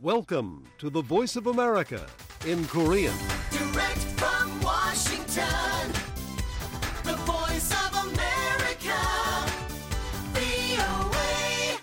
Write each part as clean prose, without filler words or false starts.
Welcome to the Voice of America in Korean. Direct from Washington, the Voice of America, VOA.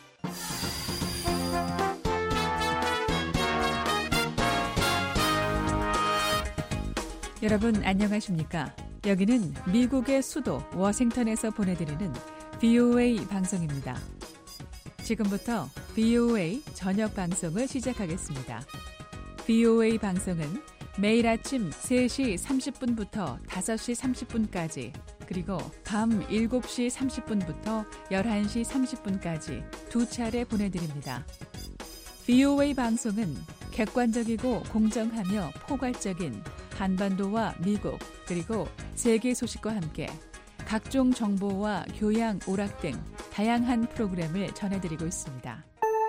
여러분 안녕하십니까? 여기는 미국의 수도 워싱턴에서 보내드리는 VOA 방송입니다. 지금부터 VOA 저녁 방송을 시작하겠습니다. VOA 방송은 매일 아침 3시 30분부터 5시 30분까지 그리고 밤 7시 30분부터 11시 30분까지 두 차례 보내드립니다. VOA 방송은 객관적이고 공정하며 포괄적인 한반도와 미국 그리고 세계 소식과 함께 각종 정보와 교양, 오락 등 다양한 프로그램을 전해드리고 있습니다.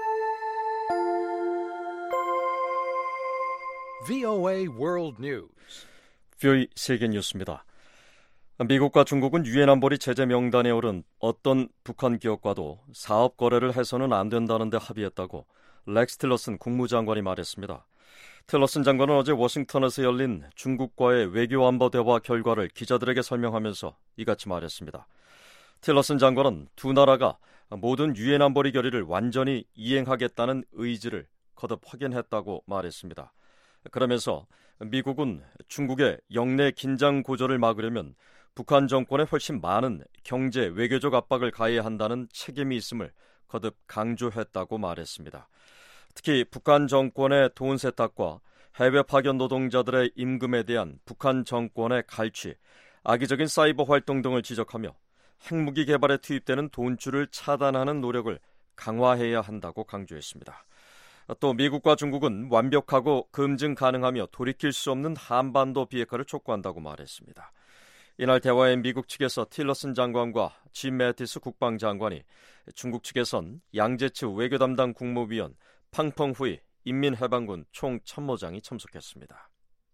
VOA World News. VOA 세계 뉴스입니다. 미국과 중국은 유엔 안보리 제재 명단에 오른 어떤 북한 기업과도 사업 거래를 해서는 안 된다는 데 합의했다고 렉스 틸러슨 국무장관이 말했습니다. 틸러슨 장관은 어제 워싱턴에서 열린 중국과의 외교안보 대화 결과를 기자들에게 설명하면서 이같이 말했습니다. 틸러슨 장관은 두 나라가 모든 유엔 안보리 결의를 완전히 이행하겠다는 의지를 거듭 확인했다고 말했습니다. 그러면서 미국은 중국의 영내 긴장 고조를 막으려면 북한 정권에 훨씬 많은 경제, 외교적 압박을 가해야 한다는 책임이 있음을 거듭 강조했다고 말했습니다. 특히 북한 정권의 돈 세탁과 해외 파견 노동자들의 임금에 대한 북한 정권의 갈취, 악의적인 사이버 활동 등을 지적하며 핵무기 개발에 투입되는 돈줄을 차단하는 노력을 강화해야 한다고 강조했습니다. 또 미국과 중국은 완벽하고 검증 가능하며 돌이킬 수 없는 한반도 비핵화를 촉구한다고 말했습니다. 이날 대화에 미국 측에서 틸러슨 장관과 짐 매티스 국방장관이, 중국 측에선 양재츠 외교 담당 국무위원 팡펑후이 인민해방군 총참모장이 참석했습니다.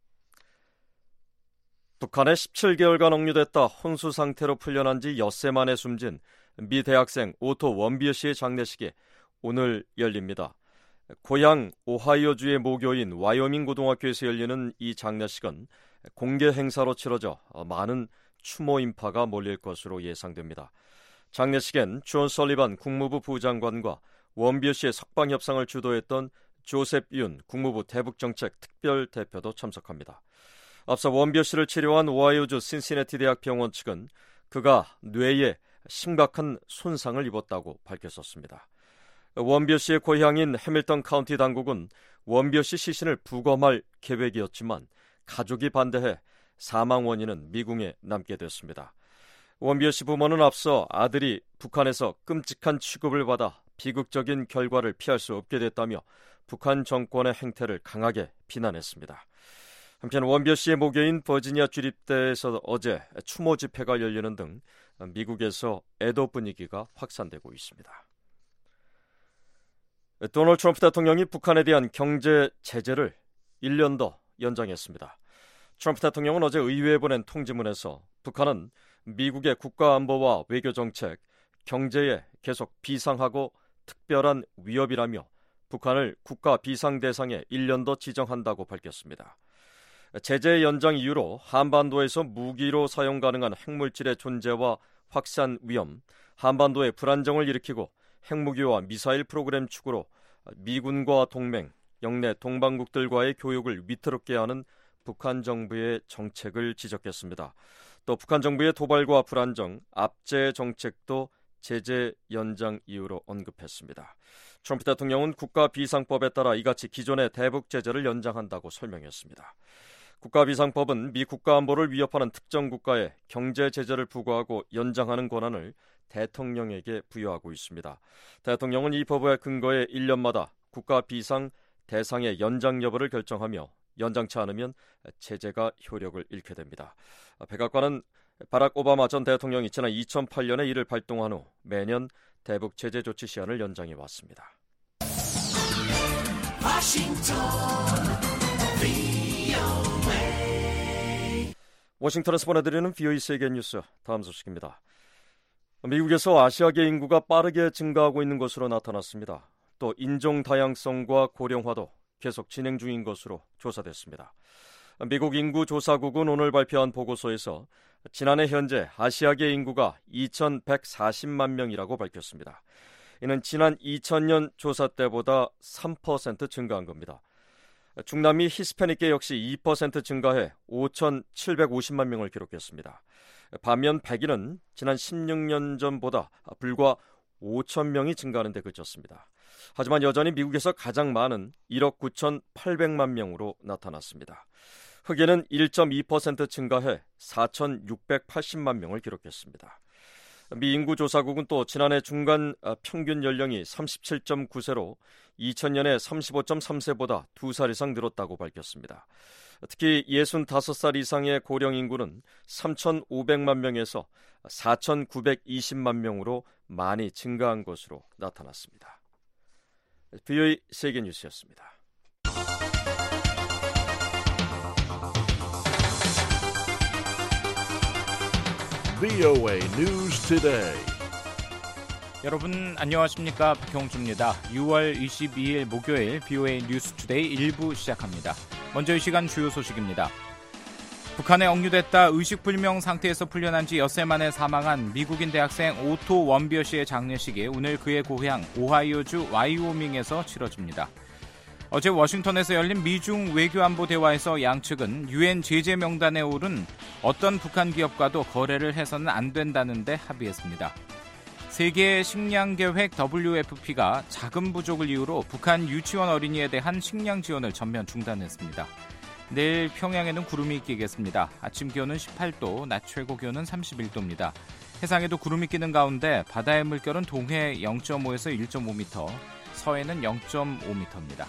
북한에 17개월간 억류됐다 혼수 상태로 풀려난 지 엿새 만에 숨진 미 대학생 오토 원비어 씨의 장례식이 오늘 열립니다. 고향 오하이오주의 모교인 와이오밍 고등학교에서 열리는 이 장례식은 공개 행사로 치러져 많은 추모 인파가 몰릴 것으로 예상됩니다. 장례식엔 존 설리반 국무부 부장관과 원비어 씨의 석방 협상을 주도했던 조셉 윤 국무부 대북정책 특별대표도 참석합니다. 앞서 원비어 씨를 치료한 오하이오주 신시내티 대학 병원 측은 그가 뇌에 심각한 손상을 입었다고 밝혔었습니다. 원비어 씨의 고향인 해밀턴 카운티 당국은 원비어 씨 시신을 부검할 계획이었지만 가족이 반대해 사망 원인은 미궁에 남게 됐습니다. 원비어 씨 부모는 앞서 아들이 북한에서 끔찍한 취급을 받아 비극적인 결과를 피할 수 없게 됐다며 북한 정권의 행태를 강하게 비난했습니다. 한편 원비어 씨의 모교인 버지니아 주립대에서 어제 추모 집회가 열리는 등 미국에서 애도 분위기가 확산되고 있습니다. 도널드 트럼프 대통령이 북한에 대한 경제 제재를 1년 더 연장했습니다. 트럼프 대통령은 어제 의회에 보낸 통지문에서 북한은 미국의 국가안보와 외교정책, 경제에 계속 비상하고 특별한 위협이라며 북한을 국가 비상 대상에 1년 더 지정한다고 밝혔습니다. 제재 연장 이유로 한반도에서 무기로 사용 가능한 핵물질의 존재와 확산 위험, 한반도의 불안정을 일으키고 핵무기와 미사일 프로그램 축으로 미군과 동맹, 영내 동반국들과의 교역을 위태롭게 하는 북한 정부의 정책을 지적했습니다. 또 북한 정부의 도발과 불안정, 압제 정책도 제재 연장 이유로 언급했습니다. 트럼프 대통령은 국가비상법에 따라 이같이 기존의 대북 제재를 연장한다고 설명했습니다. 국가비상법은 미 국가안보를 위협하는 특정 국가에 경제 제재를 부과하고 연장하는 권한을 대통령에게 부여하고 있습니다. 대통령은 이 법의 근거에 1년마다 국가비상 대상의 연장 여부를 결정하며 연장치 않으면 제재가 효력을 잃게 됩니다. 백악관은 바락 오바마 전 대통령이 지난 2008년에 이를 발동한 후 매년 대북 제재 조치 시한을 연장해 왔습니다. 워싱턴에서 보내드리는 VOA 세계 뉴스 다음 소식입니다. 미국에서 아시아계 인구가 빠르게 증가하고 있는 것으로 나타났습니다. 또 인종 다양성과 고령화도 계속 진행 중인 것으로 조사됐습니다. 미국 인구조사국은 오늘 발표한 보고서에서 지난해 현재 아시아계 인구가 2,140만 명이라고 밝혔습니다. 이는 지난 2000년 조사 때보다 3% 증가한 겁니다. 중남미 히스패닉계 역시 2% 증가해 5,750만 명을 기록했습니다. 반면 백인은 지난 16년 전보다 불과 5천 명이 증가하는 데 그쳤습니다. 하지만 여전히 미국에서 가장 많은 1억 9,800만 명으로 나타났습니다. 흑인은 1.2% 증가해 4,680만 명을 기록했습니다. 미 인구조사국은 또 지난해 중간 평균 연령이 37.9세로 2000년에 35.3세보다 2살 이상 늘었다고 밝혔습니다. 특히 65살 이상의 고령 인구는 3,500만 명에서 4,920만 명으로 많이 증가한 것으로 나타났습니다. VOA 세계뉴스였습니다. VOA News Today. 여러분 안녕하십니까? 박형주입니다. 6월 22일 목요일 VOA 뉴스 투데이 1부 시작합니다. 먼저 이 시간 주요 소식입니다. 북한에 억류됐다 의식불명 상태에서 풀려난 지 엿새 만에 사망한 미국인 대학생 오토 원비어 씨의 장례식이 오늘 그의 고향 오하이오주 와이오밍에서 치러집니다. 어제 워싱턴에서 열린 미중 외교안보 대화에서 양측은 유엔 제재 명단에 오른 어떤 북한 기업과도 거래를 해서는 안 된다는 데 합의했습니다. 세계 식량계획 WFP가 자금 부족을 이유로 북한 유치원 어린이에 대한 식량 지원을 전면 중단했습니다. 내일 평양에는 구름이 끼겠습니다. 아침 기온은 18도, 낮 최고 기온은 31도입니다. 해상에도 구름이 끼는 가운데 바다의 물결은 동해 0.5에서 1.5m, 서해는 0.5m입니다.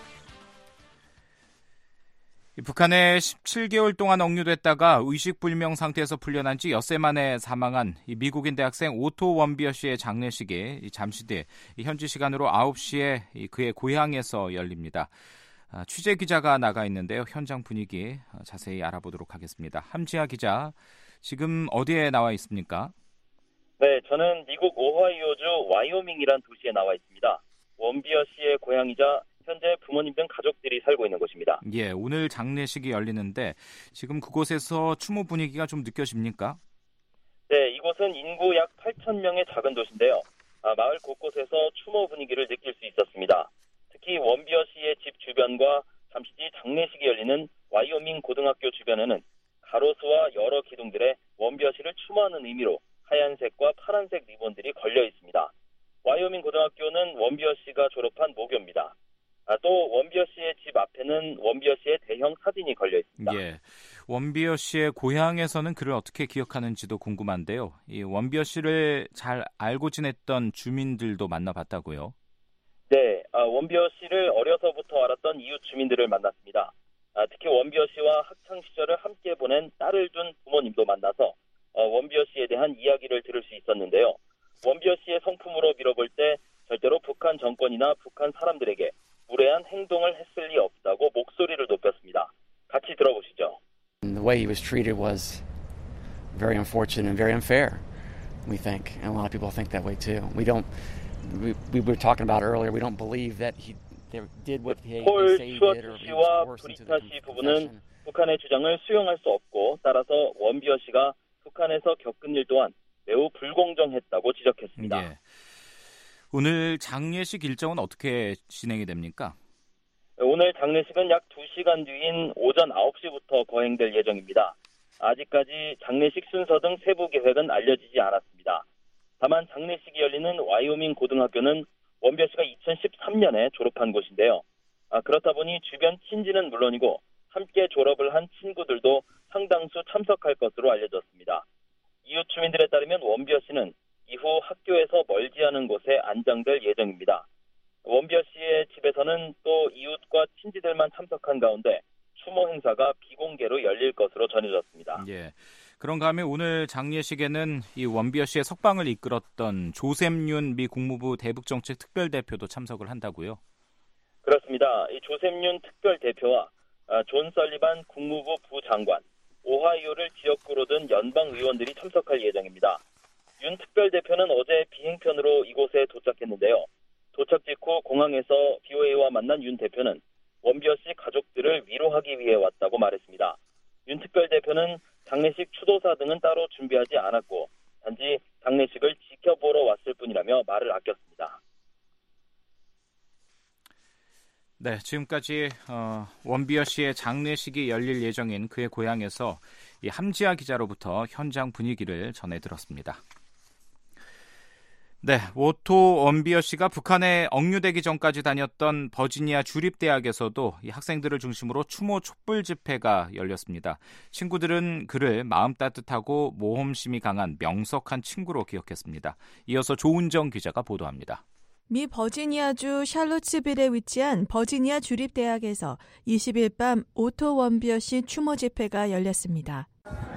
북한에 17개월 동안 억류됐다가 의식불명 상태에서 풀려난 지 엿새 만에 사망한 미국인 대학생 오토 원비어 씨의 장례식이 잠시 뒤 현지 시간으로 9시에 그의 고향에서 열립니다. 취재 기자가 나가 있는데요. 현장 분위기 자세히 알아보도록 하겠습니다. 함지아 기자, 지금 어디에 나와 있습니까? 네, 저는 미국 오하이오주 와이오밍이란 도시에 나와 있습니다. 원비어 씨의 고향이자 현재 부모님 등 가족들이 살고 있는 곳입니다. 예, 오늘 장례식이 열리는데 지금 그곳에서 추모 분위기가 좀 느껴집니까? 네, 이곳은 인구 약 8,000명의 작은 도시인데요. 마을 곳곳에서 추모 분위기를 느낄 수 있었습니다. 특히 원비어 씨의 집 주변과 잠시 뒤 장례식이 열리는 와이오밍 고등학교 주변에는 가로수와 여러 기둥들에 원비어 씨를 추모하는 의미로 하얀색과 파란색 리본들이 걸려 있습니다. 와이오밍 고등학교는 원비어 씨가 졸업한 모교입니다. 또 원비어 씨의 집 앞에는 원비어 씨의 대형 사진이 걸려 있습니다. 예, 원비어 씨의 고향에서는 그를 어떻게 기억하는지도 궁금한데요. 이 원비어 씨를 잘 알고 지냈던 주민들도 만나봤다고요? 네, 원비어 씨를 어려서부터 알았던 이웃 주민들을 만났습니다. 특히 원비어 씨와 학창 시절을 함께 보낸 딸을 둔 부모님도 만나서 원비어 씨에 대한 이야기를 들을 수 있었는데요. 원비어 씨의 성품으로 밀어볼 때 절대로 북한 정권이나 북한 사람들에게 무례한 행동을 했을 리 없다고 목소리를 높였습니다. 같이 들어보시죠. The way he was treated was very unfortunate and very unfair, we think. And a lot of people think that way too. We were talking about earlier, we don't believe that he did what he 폴 say he 슈워트 did or he 씨와 was forced into 브리타 the 씨 부부는 confession. 북한의 주장을 수용할 수 없고 따라서 원비어 씨가 북한에서 겪은 일 또한 매우 불공정했다고 지적했습니다. 예. 오늘 장례식 일정은 어떻게 진행이 됩니까? 오늘 장례식은 약 2시간 뒤인 오전 9시부터 거행될 예정입니다. 아직까지 장례식 순서 등 세부 계획은 알려지지 않았습니다. 다만 장례식이 열리는 와이오밍 고등학교는 원비어 씨가 2013년에 졸업한 곳인데요. 그렇다 보니 주변 친지는 물론이고 함께 졸업을 한 친구들도 상당수 참석할 것으로 알려졌습니다. 이웃 주민들에 따르면 원비어 씨는 이후 학교에서 멀지 않은 곳에 안장될 예정입니다. 원비어 씨의 집에서는 또 이웃과 친지들만 참석한 가운데 추모 행사가 비공개로 열릴 것으로 전해졌습니다. 예. 그런가 하면 오늘 장례식에는 이 원비어 씨의 석방을 이끌었던 조셉윤 미 국무부 대북정책 특별대표도 참석을 한다고요? 그렇습니다. 이 조셉윤 특별대표와 존 설리반 국무부 부장관, 오하이오를 지역구로 둔 연방 의원들이 참석할 예정입니다. 윤 특별대표는 어제 비행편으로 이곳에 도착했는데요. 도착 직후 공항에서 VOA와 만난 윤 대표는 원비어 씨 가족들을 위로하기 위해 왔다고 말했습니다. 윤 특별대표는 장례식 추도사 등은 따로 준비하지 않았고 단지 장례식을 지켜보러 왔을 뿐이라며 말을 아꼈습니다. 네, 지금까지 원비어 씨의 장례식이 열릴 예정인 그의 고향에서 이 함지아 기자로부터 현장 분위기를 전해 들었습니다. 네, 오토 원비어 씨가 북한에 억류되기 전까지 다녔던 버지니아 주립대학에서도 이 학생들을 중심으로 추모 촛불 집회가 열렸습니다. 친구들은 그를 마음 따뜻하고 모험심이 강한 명석한 친구로 기억했습니다. 이어서 조은정 기자가 보도합니다. 미 버지니아주 샬롯츠빌에 위치한 버지니아 주립대학에서 20일 밤 오토 원비어 씨 추모 집회가 열렸습니다.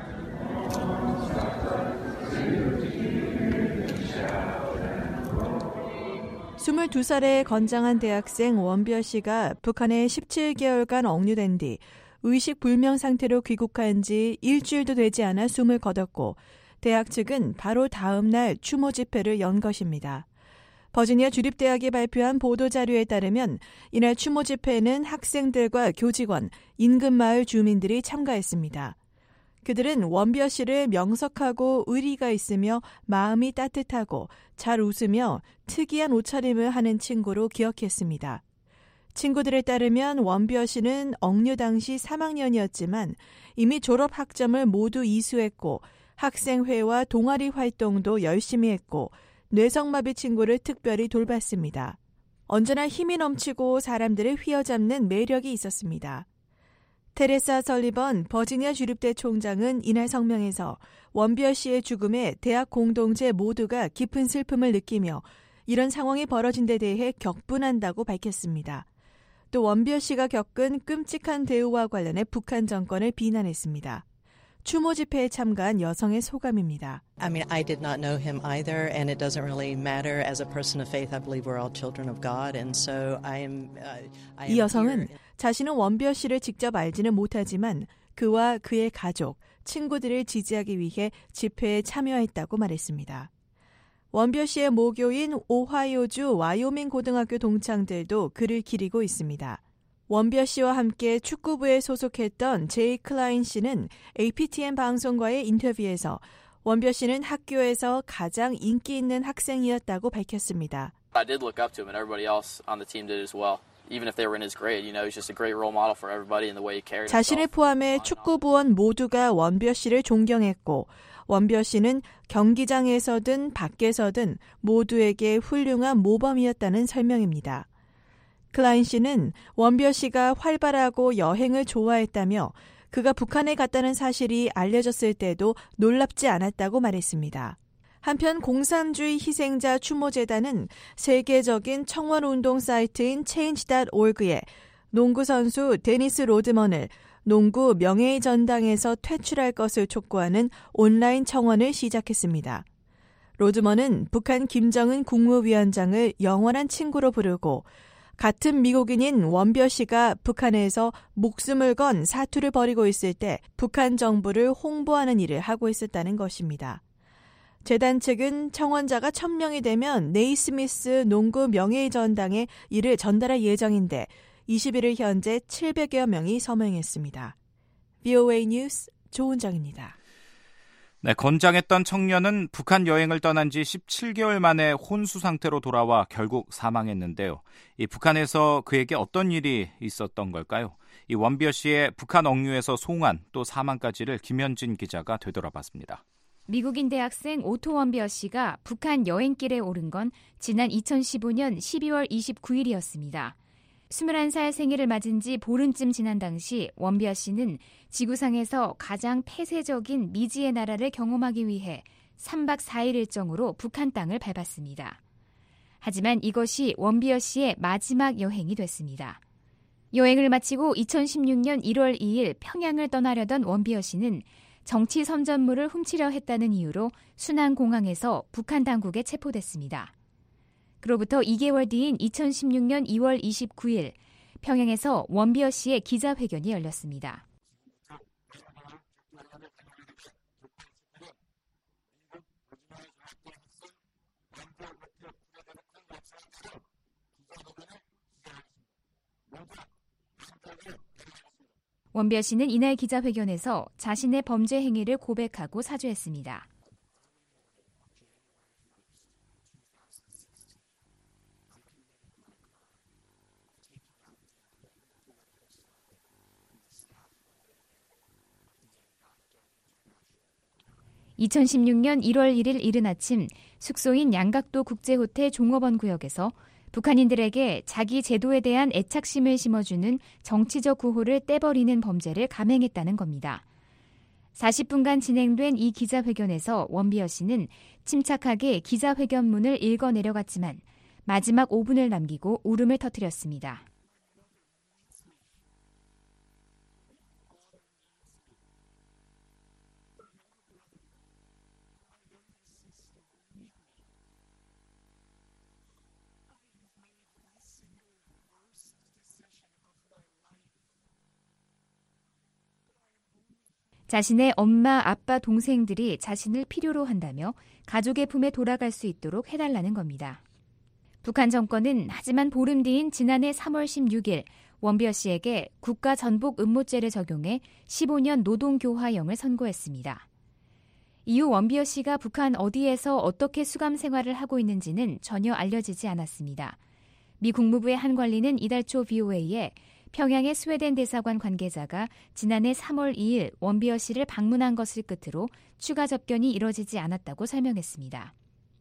스물두 살의 건장한 대학생 원비어 씨가 북한에 17개월간 억류된 뒤 의식 불명 상태로 귀국한 지 일주일도 되지 않아 숨을 거뒀고 대학 측은 바로 다음 날 추모 집회를 연 것입니다. 버지니아 주립대학이 발표한 보도자료에 따르면 이날 추모 집회에는 학생들과 교직원, 인근 마을 주민들이 참가했습니다. 그들은 원비어 씨를 명석하고 의리가 있으며 마음이 따뜻하고 잘 웃으며 특이한 옷차림을 하는 친구로 기억했습니다. 친구들에 따르면 원비어 씨는 억류 당시 3학년이었지만 이미 졸업 학점을 모두 이수했고 학생회와 동아리 활동도 열심히 했고 뇌성마비 친구를 특별히 돌봤습니다. 언제나 힘이 넘치고 사람들을 휘어잡는 매력이 있었습니다. 테레사 설리번 버지니아 주립대 총장은 이날 성명에서 원비어 씨의 죽음에 대학 공동체 모두가 깊은 슬픔을 느끼며 이런 상황이 벌어진 데 대해 격분한다고 밝혔습니다. 또 원비어 씨가 겪은 끔찍한 대우와 관련해 북한 정권을 비난했습니다. 추모 집회에 참가한 여성의 소감입니다. I mean, I did not know him either, and it doesn't really matter. As a person of faith, I believe we're all children of God, and so I am 이 여성은 자신은 원비어 씨를 직접 알지는 못하지만 그와 그의 가족, 친구들을 지지하기 위해 집회에 참여했다고 말했습니다. 원비어 씨의 모교인 오하이오주 와이오밍 고등학교 동창들도 그를 기리고 있습니다. 원비어 씨와 함께 축구부에 소속했던 제이 클라인 씨는 APTN 방송과의 인터뷰에서 원비어 씨는 학교에서 가장 인기 있는 학생이었다고 밝혔습니다. I did look up to him and everybody else on the team did as well. Even if they were in his grade, you know, he's just a great role model for everybody in the way he carried himself. 자신을 포함해 축구부원 모두가 원비어 씨를 존경했고 원비어 씨는 경기장에서든 밖에서든 모두에게 훌륭한 모범이었다는 설명입니다. 클라인 씨는 원비어 씨가 활발하고 여행을 좋아했다며 그가 북한에 갔다는 사실이 알려졌을 때도 놀랍지 않았다고 말했습니다. 한편 공산주의 희생자 추모재단은 세계적인 청원운동 사이트인 change.org에 농구 선수 데니스 로드먼을 농구 명예의 전당에서 퇴출할 것을 촉구하는 온라인 청원을 시작했습니다. 로드먼은 북한 김정은 국무위원장을 영원한 친구로 부르고 같은 미국인인 원비어 씨가 북한에서 목숨을 건 사투를 벌이고 있을 때 북한 정부를 홍보하는 일을 하고 있었다는 것입니다. 재단 측은 청원자가 1000명이 되면 네이스미스 농구 명예의 전당에 이를 전달할 예정인데 21일 현재 700여 명이 서명했습니다. VOA 뉴스 조은정입니다. 네, 건장했던 청년은 북한 여행을 떠난 지 17개월 만에 혼수 상태로 돌아와 결국 사망했는데요. 이 북한에서 그에게 어떤 일이 있었던 걸까요? 이 원비어 씨의 북한 억류에서 송환 또 사망까지를 김현진 기자가 되돌아봤습니다. 미국인 대학생 오토 원비어 씨가 북한 여행길에 오른 건 지난 2015년 12월 29일이었습니다. 21살 생일을 맞은 지 보름쯤 지난 당시 원비어 씨는 지구상에서 가장 폐쇄적인 미지의 나라를 경험하기 위해 3박 4일 일정으로 북한 땅을 밟았습니다. 하지만 이것이 원비어 씨의 마지막 여행이 됐습니다. 여행을 마치고 2016년 1월 2일 평양을 떠나려던 원비어 씨는 정치 선전물을 훔치려 했다는 이유로 순안공항에서 북한 당국에 체포됐습니다. 그로부터 2개월 뒤인 2016년 2월 29일 평양에서 원비어 씨의 기자회견이 열렸습니다. 원비어 씨는 이날 기자회견에서 자신의 범죄 행위를 고백하고 사죄했습니다. (2016년 1월 1일) 이른 아침 숙소인 양각도 국제호텔 종업원 구역에서 북한인들에게 자기 제도에 대한 애착심을 심어주는 정치적 구호를 떼버리는 범죄를 감행했다는 겁니다. 40분간 진행된 이 기자회견에서 원비어 씨는 침착하게 기자회견문을 읽어 내려갔지만 마지막 5분을 남기고 울음을 터뜨렸습니다. 자신의 엄마, 아빠, 동생들이 자신을 필요로 한다며 가족의 품에 돌아갈 수 있도록 해달라는 겁니다. 북한 정권은 하지만 보름 뒤인 지난해 3월 16일 원비어 씨에게 국가전복 음모죄를 적용해 15년 노동교화형을 선고했습니다. 이후 원비어 씨가 북한 어디에서 어떻게 수감 생활을 하고 있는지는 전혀 알려지지 않았습니다. 미 국무부의 한 관리는 이달 초 VOA에 평양의 스웨덴 대사관 관계자가 지난해 3월 2일 원비어 씨를 방문한 것을 끝으로 추가 접견이 이뤄지지 않았다고 설명했습니다.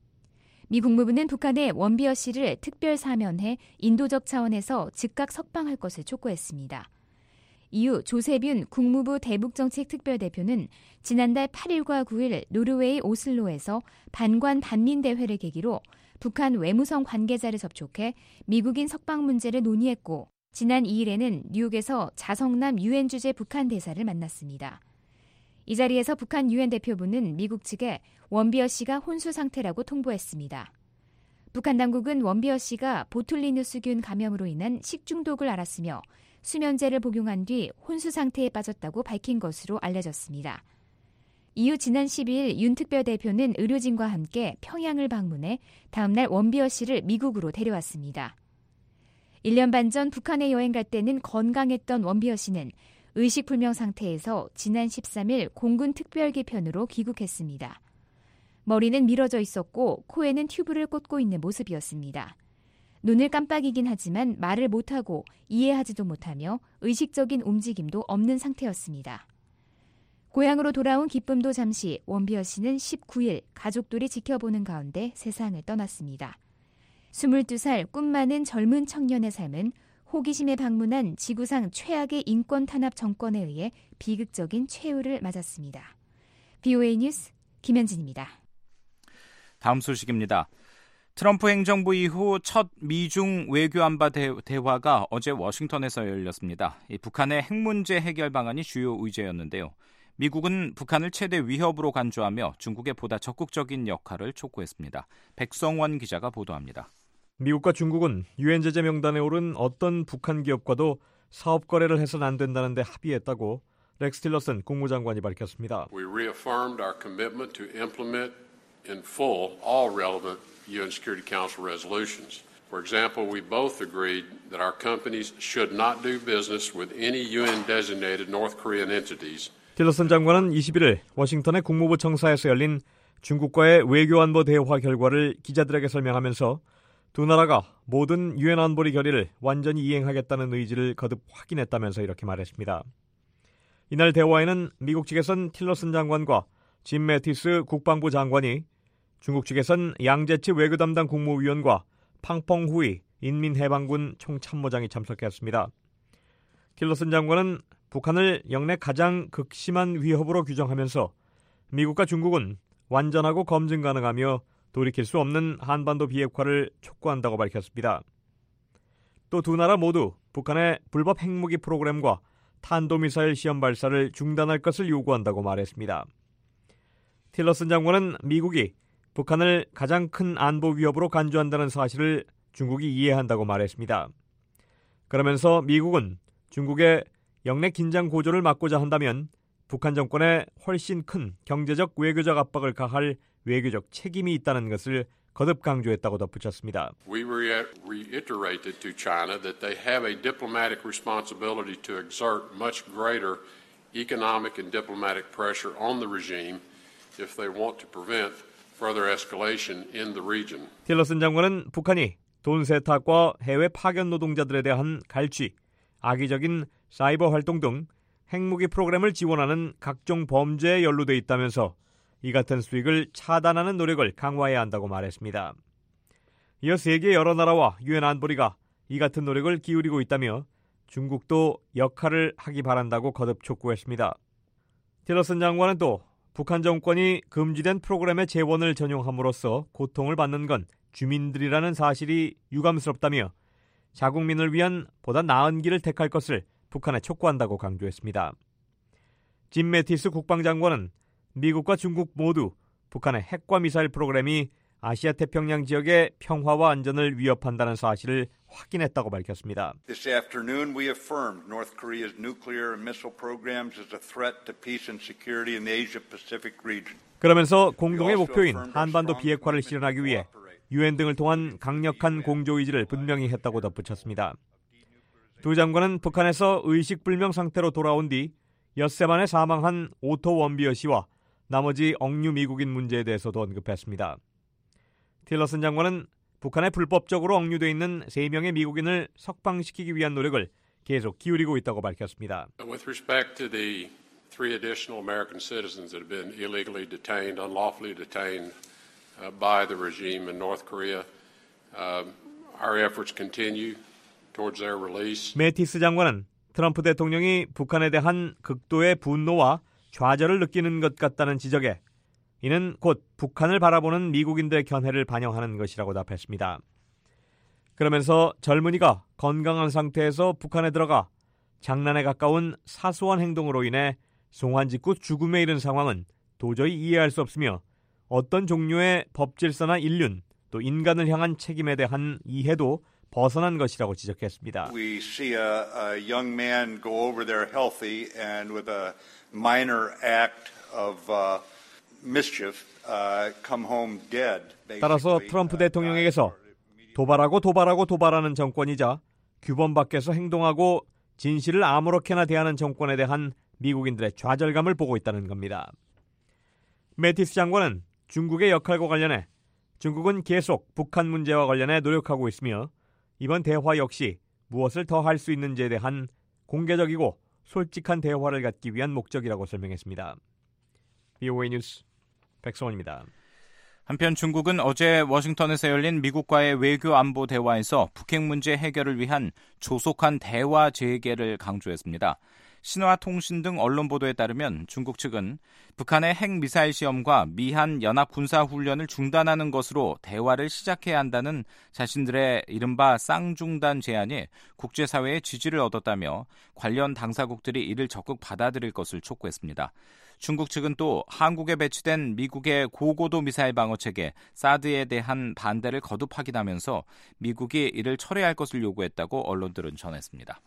미 국무부는 북한에 원비어 씨를 특별 사면해 인도적 차원에서 즉각 석방할 것을 촉구했습니다. 이후 조세뷴 국무부 대북정책특별대표는 지난달 8일과 9일 노르웨이 오슬로에서 반관 반민대회를 계기로 북한 외무성 관계자를 접촉해 미국인 석방 문제를 논의했고 지난 2일에는 뉴욕에서 자성남 유엔 주재 북한 대사를 만났습니다. 이 자리에서 북한 유엔 대표부는 미국 측에 원비어 씨가 혼수 상태라고 통보했습니다. 북한 당국은 원비어 씨가 보툴리누스균 감염으로 인한 식중독을 앓았으며 수면제를 복용한 뒤 혼수 상태에 빠졌다고 밝힌 것으로 알려졌습니다. 이후 지난 12일 윤 특별대표는 의료진과 함께 평양을 방문해 다음날 원비어 씨를 미국으로 데려왔습니다. 1년 반 전 북한에 여행 갈 때는 건강했던 원비어 씨는 의식불명 상태에서 지난 13일 공군 특별기 편으로 귀국했습니다. 머리는 밀어져 있었고 코에는 튜브를 꽂고 있는 모습이었습니다. 눈을 깜빡이긴 하지만 말을 못하고 이해하지도 못하며 의식적인 움직임도 없는 상태였습니다. 고향으로 돌아온 기쁨도 잠시 원비어 씨는 19일 가족들이 지켜보는 가운데 세상을 떠났습니다. 22살 꿈 많은 젊은 청년의 삶은 호기심에 방문한 지구상 최악의 인권 탄압 정권에 의해 비극적인 최후를 맞았습니다. VOA 뉴스 김현진입니다. 다음 소식입니다. 트럼프 행정부 이후 첫 미중 외교안보 대화가 어제 워싱턴에서 열렸습니다. 북한의 핵 문제 해결 방안이 주요 의제였는데요. 미국은 북한을 최대 위협으로 간주하며 중국에 보다 적극적인 역할을 촉구했습니다. 백성원 기자가 보도합니다. 미국과 중국은 유엔 제재 명단에 오른 어떤 북한 기업과도 사업 거래를 해서는 안 된다는 데 합의했다고 렉스 틸러슨 국무장관이 밝혔습니다. We reaffirmed our commitment to implement in full all relevant UN Security Council resolutions. For example, we both agreed that our companies should not do business with any UN-designated North Korean entities. 틸러슨 장관은 21일 워싱턴의 국무부 청사에서 열린 중국과의 외교안보 대화 결과를 기자들에게 설명하면서 두 나라가 모든 유엔 안보리 결의를 완전히 이행하겠다는 의지를 거듭 확인했다면서 이렇게 말했습니다. 이날 대화에는 미국 측에선 틸러슨 장관과 짐 매티스 국방부 장관이, 중국 측에선 양재치 외교 담당 국무위원과 팡펑후이 인민해방군 총참모장이 참석했습니다. 틸러슨 장관은 북한을 역내 가장 극심한 위협으로 규정하면서 미국과 중국은 완전하고 검증 가능하며 돌이킬 수 없는 한반도 비핵화를 촉구한다고 밝혔습니다. 또 두 나라 모두 북한의 불법 핵무기 프로그램과 탄도미사일 시험 발사를 중단할 것을 요구한다고 말했습니다. 틸러슨 장관은 미국이 북한을 가장 큰 안보 위협으로 간주한다는 사실을 중국이 이해한다고 말했습니다. 그러면서 미국은 중국의 역내 긴장 고조를 막고자 한다면 북한 정권에 훨씬 큰 경제적 외교적 압박을 가할 외교적 책임이 있다는 것을 거듭 강조했다고 덧붙였습니다. We reiterated to China that they have a diplomatic responsibility to exert much greater economic and diplomatic pressure on the regime if they want to prevent further escalation in the region. 틸러슨 장관은 북한이 돈 세탁과 해외 파견 노동자들에 대한 갈취, 악의적인 사이버 활동 등 핵무기 프로그램을 지원하는 각종 범죄에 연루돼 있다면서 이 같은 수익을 차단하는 노력을 강화해야 한다고 말했습니다. 이어 세계 여러 나라와 유엔 안보리가 이 같은 노력을 기울이고 있다며 중국도 역할을 하기 바란다고 거듭 촉구했습니다. 틸러슨 장관은 또 북한 정권이 금지된 프로그램의 재원을 전용함으로써 고통을 받는 건 주민들이라는 사실이 유감스럽다며 자국민을 위한 보다 나은 길을 택할 것을 북한에 촉구한다고 강조했습니다. 짐 매티스 국방장관은 미국과 중국 모두 북한의 핵과 미사일 프로그램이 아시아 태평양 지역의 평화와 안전을 위협한다는 사실을 확인했다고 밝혔습니다. This afternoon we affirmed North Korea's nuclear and missile programs as a threat to peace and security in the Asia-Pacific region. 그러면서 공동의 목표인 한반도 비핵화를 실현하기 위해 유엔 등을 통한 강력한 공조 의지를 분명히 했다고 덧붙였습니다. 두 장관은 북한에서 의식불명 상태로 돌아온 뒤 엿새 만에 사망한 오토 원비어 씨와 나머지 억류 미국인 문제에 대해서도 언급했습니다. 틸러슨 장관은 북한에 불법적으로 억류돼 있는 3명의 미국인을 석방시키기 위한 노력을 계속 기울이고 있다고 밝혔습니다. With respect to the 3 additional American citizens that have been illegally detained, unlawfully detained by the regime in North Korea, our efforts continue towards their release. 매티스 장관은 트럼프 대통령이 북한에 대한 극도의 분노와 좌절을 느끼는 것 같다는 지적에 이는 곧 북한을 바라보는 미국인들의 견해를 반영하는 것이라고 답했습니다. 그러면서 젊은이가 건강한 상태에서 북한에 들어가 장난에 가까운 사소한 행동으로 인해 송환 직후 죽음에 이른 상황은 도저히 이해할 수 없으며 어떤 종류의 법질서나 인륜 또 인간을 향한 책임에 대한 이해도 벗어난 것이라고 지적했습니다. We see a young man go over there healthy and with a minor act of mischief come home dead. 따라서 트럼프 대통령에게서 도발하는 정권이자 규범 밖에서 행동하고 진실을 아무렇게나 대하는 정권에 대한 미국인들의 좌절감을 보고 있다는 겁니다. 매티스 장관은 중국의 역할과 관련해 중국은 계속 북한 문제와 관련해 노력하고 있으며 이번 대화 역시 무엇을 더 할 수 있는지에 대한 공개적이고 솔직한 대화를 갖기 위한 목적이라고 설명했습니다. VOA 뉴스 백성원입니다. 한편 중국은 어제 워싱턴에서 열린 미국과의 외교 안보 대화에서 북핵 문제 해결을 위한 조속한 대화 재개를 강조했습니다. 신화통신 등 언론 보도에 따르면 중국 측은 북한의 핵미사일 시험과 미한 연합 군사훈련을 중단하는 것으로 대화를 시작해야 한다는 자신들의 이른바 쌍중단 제안이 국제사회의 지지를 얻었다며 관련 당사국들이 이를 적극 받아들일 것을 촉구했습니다. 중국 측은 또 한국에 배치된 미국의 고고도 미사일 방어체계 사드에 대한 반대를 거듭 확인하면서 미국이 이를 철회할 것을 요구했다고 언론들은 전했습니다.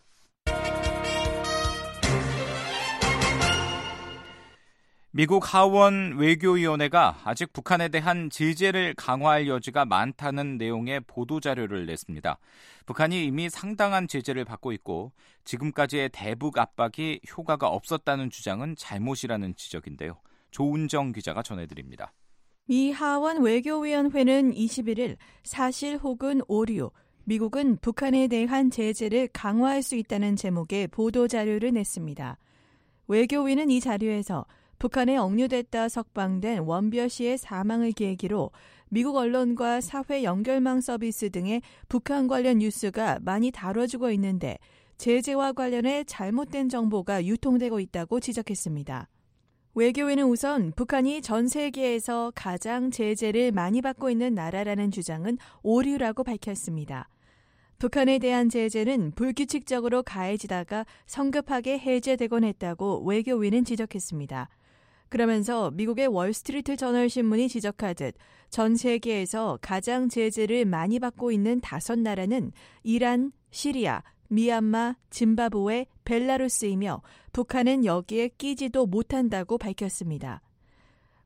미국 하원 외교위원회가 아직 북한에 대한 제재를 강화할 여지가 많다는 내용의 보도자료를 냈습니다. 북한이 이미 상당한 제재를 받고 있고 지금까지의 대북 압박이 효과가 없었다는 주장은 잘못이라는 지적인데요. 조은정 기자가 전해드립니다. 미 하원 외교위원회는 21일 사실 혹은 오류, 미국은 북한에 대한 제재를 강화할 수 있다는 제목의 보도자료를 냈습니다. 외교위는 이 자료에서 북한에 억류됐다 석방된 원비어 씨의 사망을 계기로 미국 언론과 사회 연결망 서비스 등의 북한 관련 뉴스가 많이 다뤄지고 있는데 제재와 관련해 잘못된 정보가 유통되고 있다고 지적했습니다. 외교위는 우선 북한이 전 세계에서 가장 제재를 많이 받고 있는 나라라는 주장은 오류라고 밝혔습니다. 북한에 대한 제재는 불규칙적으로 가해지다가 성급하게 해제되곤 했다고 외교위는 지적했습니다. 그러면서 미국의 월스트리트 저널 신문이 지적하듯 전 세계에서 가장 제재를 많이 받고 있는 5나라는 이란, 시리아, 미얀마, 짐바브웨, 벨라루스이며 북한은 여기에 끼지도 못한다고 밝혔습니다.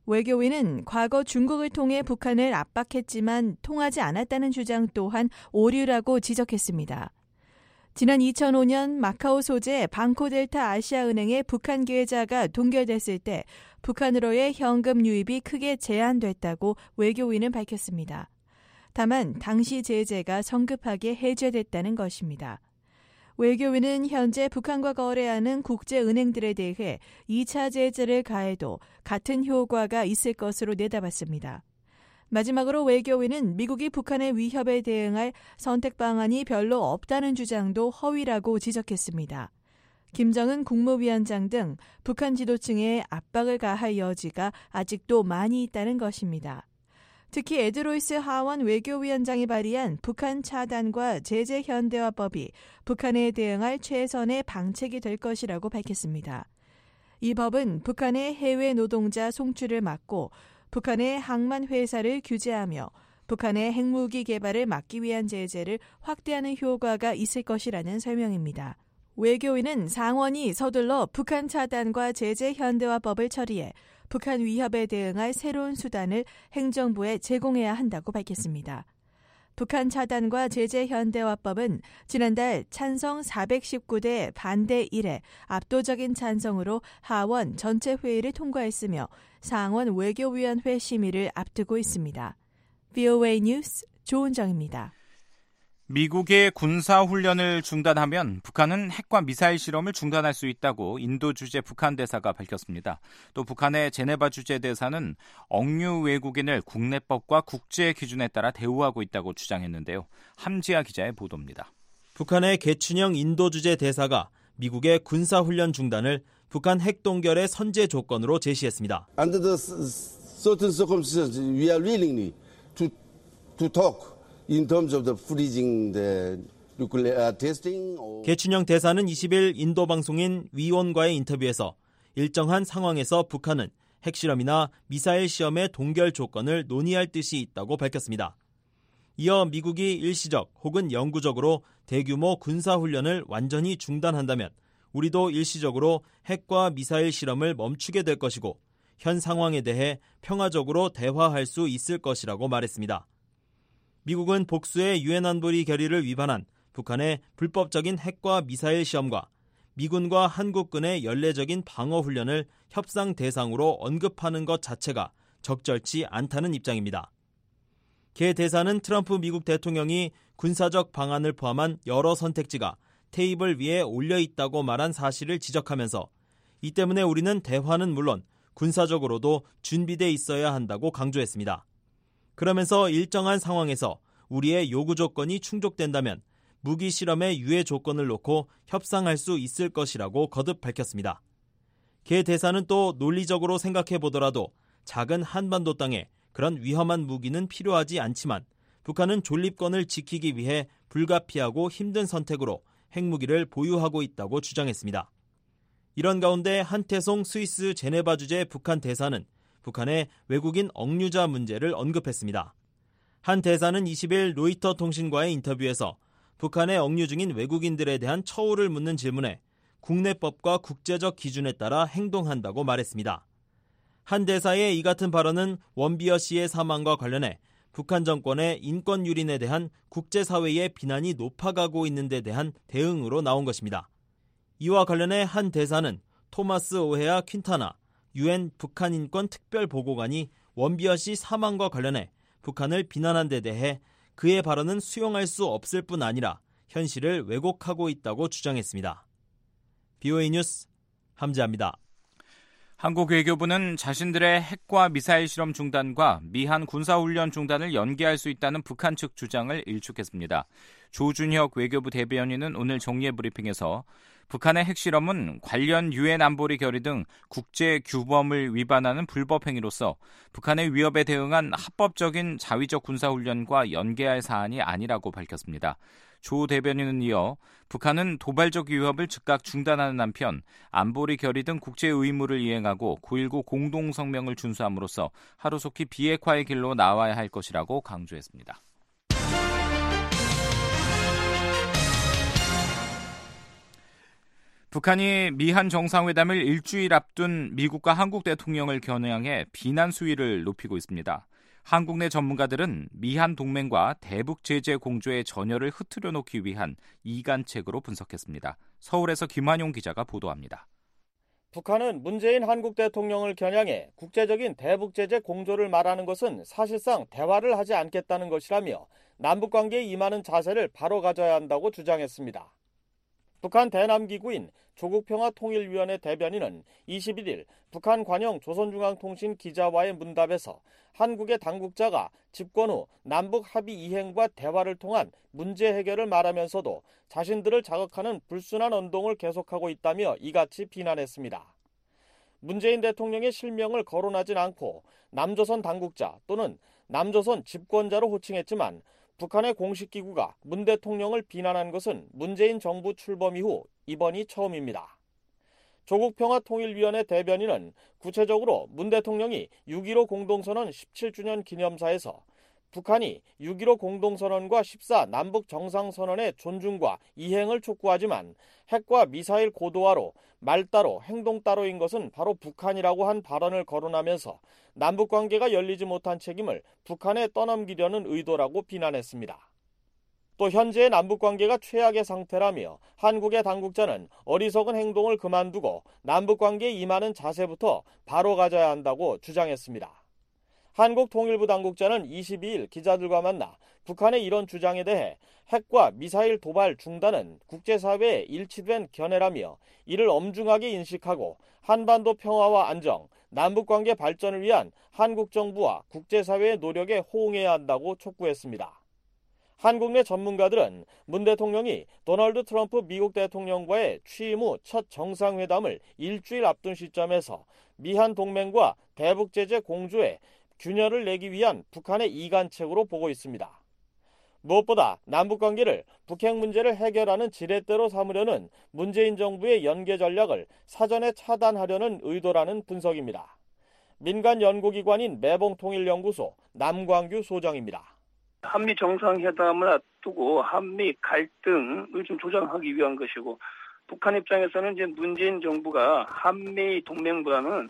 외교위는 과거 중국을 통해 북한을 압박했지만 통하지 않았다는 주장 또한 오류라고 지적했습니다. 지난 2005년 마카오 소재 방코델타 아시아은행의 북한 계좌가 동결됐을 때 북한으로의 현금 유입이 크게 제한됐다고 외교위는 밝혔습니다. 다만 당시 제재가 성급하게 해제됐다는 것입니다. 외교위는 현재 북한과 거래하는 국제은행들에 대해 2차 제재를 가해도 같은 효과가 있을 것으로 내다봤습니다. 마지막으로 외교위는 미국이 북한의 위협에 대응할 선택 방안이 별로 없다는 주장도 허위라고 지적했습니다. 김정은 국무위원장 등 북한 지도층에 압박을 가할 여지가 아직도 많이 있다는 것입니다. 특히 에드로이스 하원 외교위원장이 발의한 북한 차단과 제재 현대화법이 북한에 대응할 최선의 방책이 될 것이라고 밝혔습니다. 이 법은 북한의 해외 노동자 송출을 막고 북한의 항만 회사를 규제하며 북한의 핵무기 개발을 막기 위한 제재를 확대하는 효과가 있을 것이라는 설명입니다. 외교위는 상원이 서둘러 북한 차단과 제재 현대화법을 처리해 북한 위협에 대응할 새로운 수단을 행정부에 제공해야 한다고 밝혔습니다. 북한 차단과 제재 현대화법은 지난달 찬성 419대 반대 1에 압도적인 찬성으로 하원 전체 회의를 통과했으며 상원 외교위원회 심의를 앞두고 있습니다. VOA 뉴스 조은정입니다. 미국의 군사훈련을 중단하면 북한은 핵과 미사일 실험을 중단할 수 있다고 인도 주재 북한 대사가 밝혔습니다. 또 북한의 제네바 주재 대사는 억류 외국인을 국내법과 국제 기준에 따라 대우하고 있다고 주장했는데요. 함지아 기자의 보도입니다. 북한의 개춘영 인도 주재 대사가 미국의 군사훈련 중단을 북한 핵 동결의 선제 조건으로 제시했습니다. Under the certain circumstances, we are willing to talk. In terms of the freezing the nuclear testing. 개춘영 대사는 20일 인도 방송인 위원과의 인터뷰에서 일정한 상황에서 북한은 핵실험이나 미사일 시험의 동결 조건을 논의할 뜻이 있다고 밝혔습니다. 이어 미국이 일시적 혹은 영구적으로 대규모 군사훈련을 완전히 중단한다면 우리도 일시적으로 핵과 미사일 실험을 멈추게 될 것이고 현 상황에 대해 평화적으로 대화할 수 있을 것이라고 말했습니다. 미국은 복수의 유엔 안보리 결의를 위반한 북한의 불법적인 핵과 미사일 시험과 미군과 한국군의 연례적인 방어훈련을 협상 대상으로 언급하는 것 자체가 적절치 않다는 입장입니다. 개 대사는 트럼프 미국 대통령이 군사적 방안을 포함한 여러 선택지가 테이블 위에 올려 있다고 말한 사실을 지적하면서 이 때문에 우리는 대화는 물론 군사적으로도 준비돼 있어야 한다고 강조했습니다. 그러면서 일정한 상황에서 우리의 요구 조건이 충족된다면 무기 실험의 유예 조건을 놓고 협상할 수 있을 것이라고 거듭 밝혔습니다. 개 대사는 또 논리적으로 생각해 보더라도 작은 한반도 땅에 그런 위험한 무기는 필요하지 않지만 북한은 존립권을 지키기 위해 불가피하고 힘든 선택으로 핵무기를 보유하고 있다고 주장했습니다. 이런 가운데 한태송 스위스 제네바 주재 북한 대사는 북한의 외국인 억류자 문제를 언급했습니다. 한 대사는 20일 로이터 통신과의 인터뷰에서 북한에 억류 중인 외국인들에 대한 처우를 묻는 질문에 국내법과 국제적 기준에 따라 행동한다고 말했습니다. 한 대사의 이 같은 발언은 원비어 씨의 사망과 관련해 북한 정권의 인권 유린에 대한 국제사회의 비난이 높아가고 있는 데 대한 대응으로 나온 것입니다. 이와 관련해 한 대사는 토마스 오헤아 퀸타나 유엔 북한 인권 특별 보고관이 원비어 씨 사망과 관련해 북한을 비난한 데 대해 그의 발언은 수용할 수 없을 뿐 아니라 현실을 왜곡하고 있다고 주장했습니다. BOA 뉴스 함지아입니다. 한국 외교부는 자신들의 핵과 미사일 실험 중단과 미한 군사훈련 중단을 연기할 수 있다는 북한 측 주장을 일축했습니다. 조준혁 외교부 대변인은 오늘 정례 브리핑에서 북한의 핵실험은 관련 유엔 안보리 결의 등 국제 규범을 위반하는 불법 행위로서 북한의 위협에 대응한 합법적인 자위적 군사훈련과 연계할 사안이 아니라고 밝혔습니다. 조 대변인은 이어 북한은 도발적 위협을 즉각 중단하는 한편 안보리 결의 등 국제 의무를 이행하고 9.19 공동성명을 준수함으로써 하루속히 비핵화의 길로 나와야 할 것이라고 강조했습니다. 북한이 미한 정상회담을 일주일 앞둔 미국과 한국 대통령을 겨냥해 비난 수위를 높이고 있습니다. 한국 내 전문가들은 미한 동맹과 대북 제재 공조의 전열을 흐트려 놓기 위한 이간책으로 분석했습니다. 서울에서 김환용 기자가 보도합니다. 북한은 문재인 한국 대통령을 겨냥해 국제적인 대북 제재 공조를 말하는 것은 사실상 대화를 하지 않겠다는 것이라며 남북관계에 임하는 자세를 바로 가져야 한다고 주장했습니다. 북한 대남기구인 조국평화통일위원회 대변인은 21일 북한 관영 조선중앙통신 기자와의 문답에서 한국의 당국자가 집권 후 남북 합의 이행과 대화를 통한 문제 해결을 말하면서도 자신들을 자극하는 불순한 언동을 계속하고 있다며 이같이 비난했습니다. 문재인 대통령의 실명을 거론하진 않고 남조선 당국자 또는 남조선 집권자로 호칭했지만 북한의 공식 기구가 문 대통령을 비난한 것은 문재인 정부 출범 이후 이번이 처음입니다. 조국평화통일위원회 대변인은 구체적으로 문 대통령이 6.15 공동선언 17주년 기념사에서 북한이 6.15 공동선언과 14 남북 정상선언의 존중과 이행을 촉구하지만 핵과 미사일 고도화로 말 따로 행동 따로인 것은 바로 북한이라고 한 발언을 거론하면서 남북관계가 열리지 못한 책임을 북한에 떠넘기려는 의도라고 비난했습니다. 또 현재의 남북관계가 최악의 상태라며 한국의 당국자는 어리석은 행동을 그만두고 남북관계에 임하는 자세부터 바로 가져야 한다고 주장했습니다. 한국통일부 당국자는 22일 기자들과 만나 북한의 이런 주장에 대해 핵과 미사일 도발 중단은 국제사회의 일치된 견해라며 이를 엄중하게 인식하고 한반도 평화와 안정, 남북관계 발전을 위한 한국 정부와 국제사회의 노력에 호응해야 한다고 촉구했습니다. 한국 내 전문가들은 문 대통령이 도널드 트럼프 미국 대통령과의 취임 후 첫 정상회담을 일주일 앞둔 시점에서 미한 동맹과 대북 제재 공조에 균열을 내기 위한 북한의 이간책으로 보고 있습니다. 무엇보다 남북관계를 북핵 문제를 해결하는 지렛대로 삼으려는 문재인 정부의 연계 전략을 사전에 차단하려는 의도라는 분석입니다. 민간 연구기관인 매봉통일연구소 남광규 소장입니다. 한미 정상회담을 앞두고 한미 갈등을 좀 조장하기 위한 것이고 북한 입장에서는 이제 문재인 정부가 한미 동맹보다는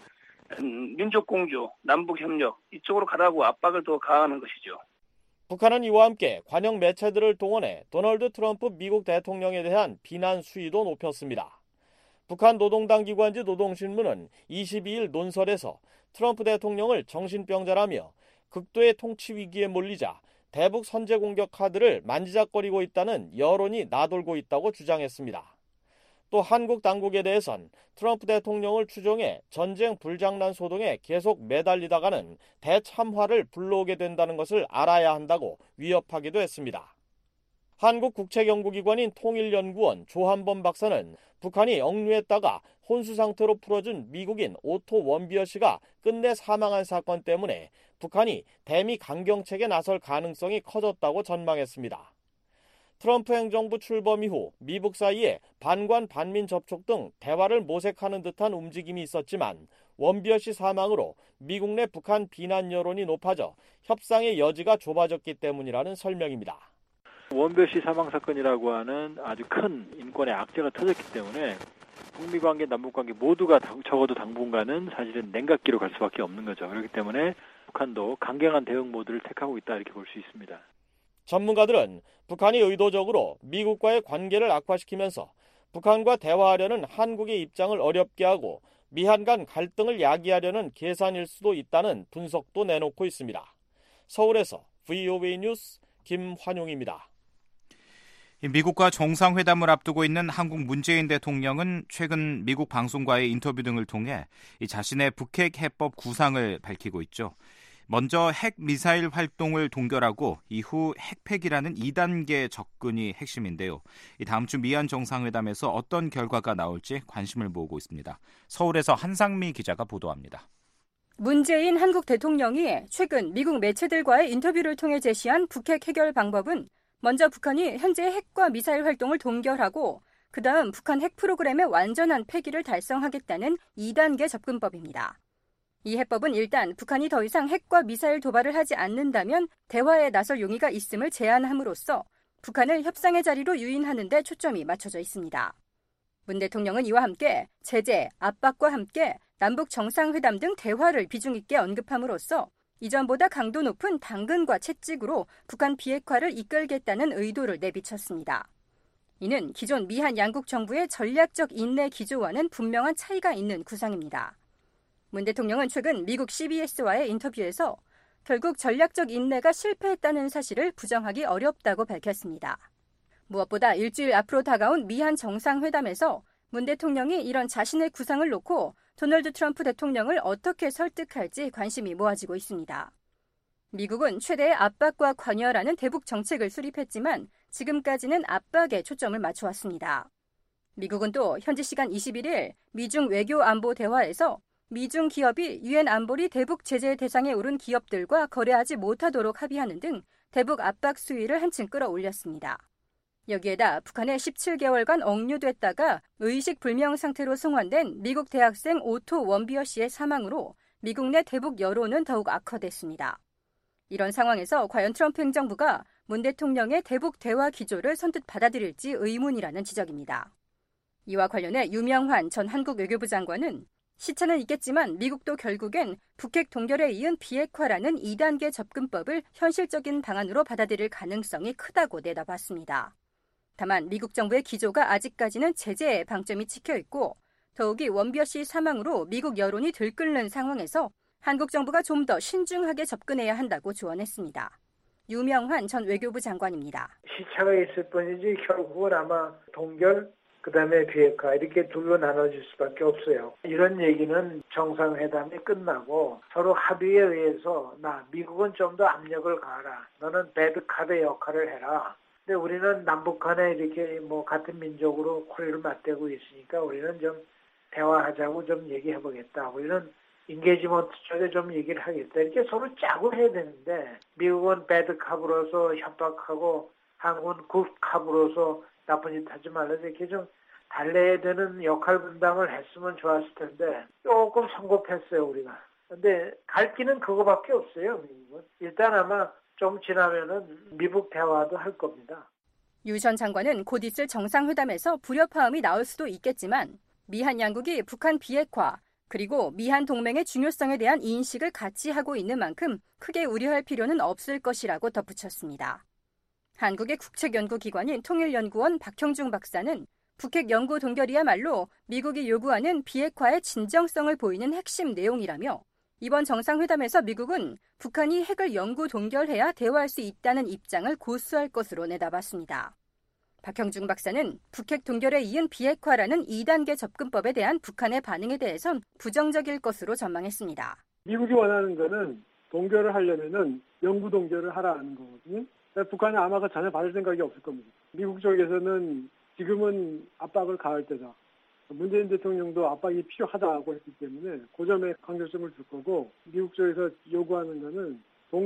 민족공조, 남북협력 이쪽으로 가라고 압박을 더 가하는 것이죠. 북한은 이와 함께 관영 매체들을 동원해 도널드 트럼프 미국 대통령에 대한 비난 수위도 높였습니다. 북한 노동당 기관지 노동신문은 22일 논설에서 트럼프 대통령을 정신병자라며 극도의 통치 위기에 몰리자 대북 선제 공격 카드를 만지작거리고 있다는 여론이 나돌고 있다고 주장했습니다. 또 한국 당국에 대해선 트럼프 대통령을 추종해 전쟁 불장난 소동에 계속 매달리다가는 대참화를 불러오게 된다는 것을 알아야 한다고 위협하기도 했습니다. 한국국책연구기관인 통일연구원 조한범 박사는 북한이 억류했다가 혼수 상태로 풀어준 미국인 오토 원비어 씨가 끝내 사망한 사건 때문에 북한이 대미 강경책에 나설 가능성이 커졌다고 전망했습니다. 트럼프 행정부 출범 이후 미북 사이에 반관 반민 접촉 등 대화를 모색하는 듯한 움직임이 있었지만 원비어 씨 사망으로 미국 내 북한 비난 여론이 높아져 협상의 여지가 좁아졌기 때문이라는 설명입니다. 원비어 씨 사망 사건이라고 하는 아주 큰 인권의 악재가 터졌기 때문에 북미 관계, 남북 관계 모두가 적어도 당분간은 사실은 냉각기로 갈 수밖에 없는 거죠. 그렇기 때문에 북한도 강경한 대응 모드를 택하고 있다 이렇게 볼 수 있습니다. 전문가들은 북한이 의도적으로 미국과의 관계를 악화시키면서 북한과 대화하려는 한국의 입장을 어렵게 하고 미한 간 갈등을 야기하려는 계산일 수도 있다는 분석도 내놓고 있습니다. 서울에서 VOA 뉴스 김환용입니다. 미국과 정상회담을 앞두고 있는 한국 문재인 대통령은 최근 미국 방송과의 인터뷰 등을 통해 자신의 북핵 해법 구상을 밝히고 있죠. 먼저 핵 미사일 활동을 동결하고 이후 핵폐기라는 2단계 접근이 핵심인데요. 다음 주 미한 정상회담에서 어떤 결과가 나올지 관심을 모으고 있습니다. 서울에서 한상미 기자가 보도합니다. 문재인 한국 대통령이 최근 미국 매체들과의 인터뷰를 통해 제시한 북핵 해결 방법은 먼저 북한이 현재 핵과 미사일 활동을 동결하고 그다음 북한 핵 프로그램의 완전한 폐기를 달성하겠다는 2단계 접근법입니다. 이 해법은 일단 북한이 더 이상 핵과 미사일 도발을 하지 않는다면 대화에 나설 용의가 있음을 제안함으로써 북한을 협상의 자리로 유인하는 데 초점이 맞춰져 있습니다. 문 대통령은 이와 함께 제재, 압박과 함께 남북 정상회담 등 대화를 비중 있게 언급함으로써 이전보다 강도 높은 당근과 채찍으로 북한 비핵화를 이끌겠다는 의도를 내비쳤습니다. 이는 기존 미한 양국 정부의 전략적 인내 기조와는 분명한 차이가 있는 구상입니다. 문 대통령은 최근 미국 CBS와의 인터뷰에서 결국 전략적 인내가 실패했다는 사실을 부정하기 어렵다고 밝혔습니다. 무엇보다 일주일 앞으로 다가온 미한 정상회담에서 문 대통령이 이런 자신의 구상을 놓고 도널드 트럼프 대통령을 어떻게 설득할지 관심이 모아지고 있습니다. 미국은 최대의 압박과 관여라는 대북 정책을 수립했지만 지금까지는 압박에 초점을 맞춰왔습니다. 미국은 또 현지 시간 21일 미중 외교 안보 대화에서 미중 기업이 유엔 안보리 대북 제재 대상에 오른 기업들과 거래하지 못하도록 합의하는 등 대북 압박 수위를 한층 끌어올렸습니다. 여기에다 북한에 17개월간 억류됐다가 의식불명 상태로 송환된 미국 대학생 오토 원비어 씨의 사망으로 미국 내 대북 여론은 더욱 악화됐습니다. 이런 상황에서 과연 트럼프 행정부가 문 대통령의 대북 대화 기조를 선뜻 받아들일지 의문이라는 지적입니다. 이와 관련해 유명환 전 한국 외교부 장관은 시차는 있겠지만 미국도 결국엔 북핵 동결에 이은 비핵화라는 2단계 접근법을 현실적인 방안으로 받아들일 가능성이 크다고 내다봤습니다. 다만 미국 정부의 기조가 아직까지는 제재에 방점이 찍혀 있고 더욱이 원비어 씨 사망으로 미국 여론이 들끓는 상황에서 한국 정부가 좀 더 신중하게 접근해야 한다고 조언했습니다. 유명환 전 외교부 장관입니다. 시차가 있을 뿐이지 결국은 아마 동결, 그다음에 비핵화 이렇게 둘로 나눠질 수밖에 없어요. 이런 얘기는 정상회담이 끝나고 서로 합의에 의해서 미국은 좀 더 압력을 가하라. 너는 배드카드 역할을 해라. 근데 우리는 남북 간에 이렇게 같은 민족으로 코리를 맞대고 있으니까 우리는 좀 대화하자고 좀 얘기해보겠다. 우리는 인게이지먼트 쪽에 좀 얘기를 하겠다. 이렇게 서로 짜고 해야 되는데 미국은 배드캅으로서 협박하고 한국은 굿캅으로서 나쁜 짓 하지 말라. 이렇게 좀 달래야 되는 역할 분담을 했으면 좋았을 텐데 조금 성급했어요, 우리가. 근데 갈 길은 그거밖에 없어요, 미국은. 일단 아마 좀 지나면은 미국 대화도 할 겁니다. 유 전 장관은 곧 있을 정상회담에서 불협화음이 나올 수도 있겠지만 미한 양국이 북한 비핵화 그리고 미한 동맹의 중요성에 대한 인식을 같이 하고 있는 만큼 크게 우려할 필요는 없을 것이라고 덧붙였습니다. 한국의 국책연구기관인 통일연구원 박형중 박사는 북핵 연구 동결이야말로 미국이 요구하는 비핵화의 진정성을 보이는 핵심 내용이라며 이번 정상회담에서 미국은 북한이 핵을 영구 동결해야 대화할 수 있다는 입장을 고수할 것으로 내다봤습니다. 박형중 박사는 북핵 동결에 이은 비핵화라는 2단계 접근법에 대한 북한의 반응에 대해선 부정적일 것으로 전망했습니다. 미국이 원하는 거는 동결을 하려면은 영구 동결을 하라는 거거든요. 북한이 아마 전혀 받을 생각이 없을 겁니다. 미국 쪽에서는 지금은 압박을 가할 때다. 문재인 대통령도 압박이 필요하다고 했기 때문에 그 점에 강조점을 줄 거고 미국 쪽에서 요구하는 거는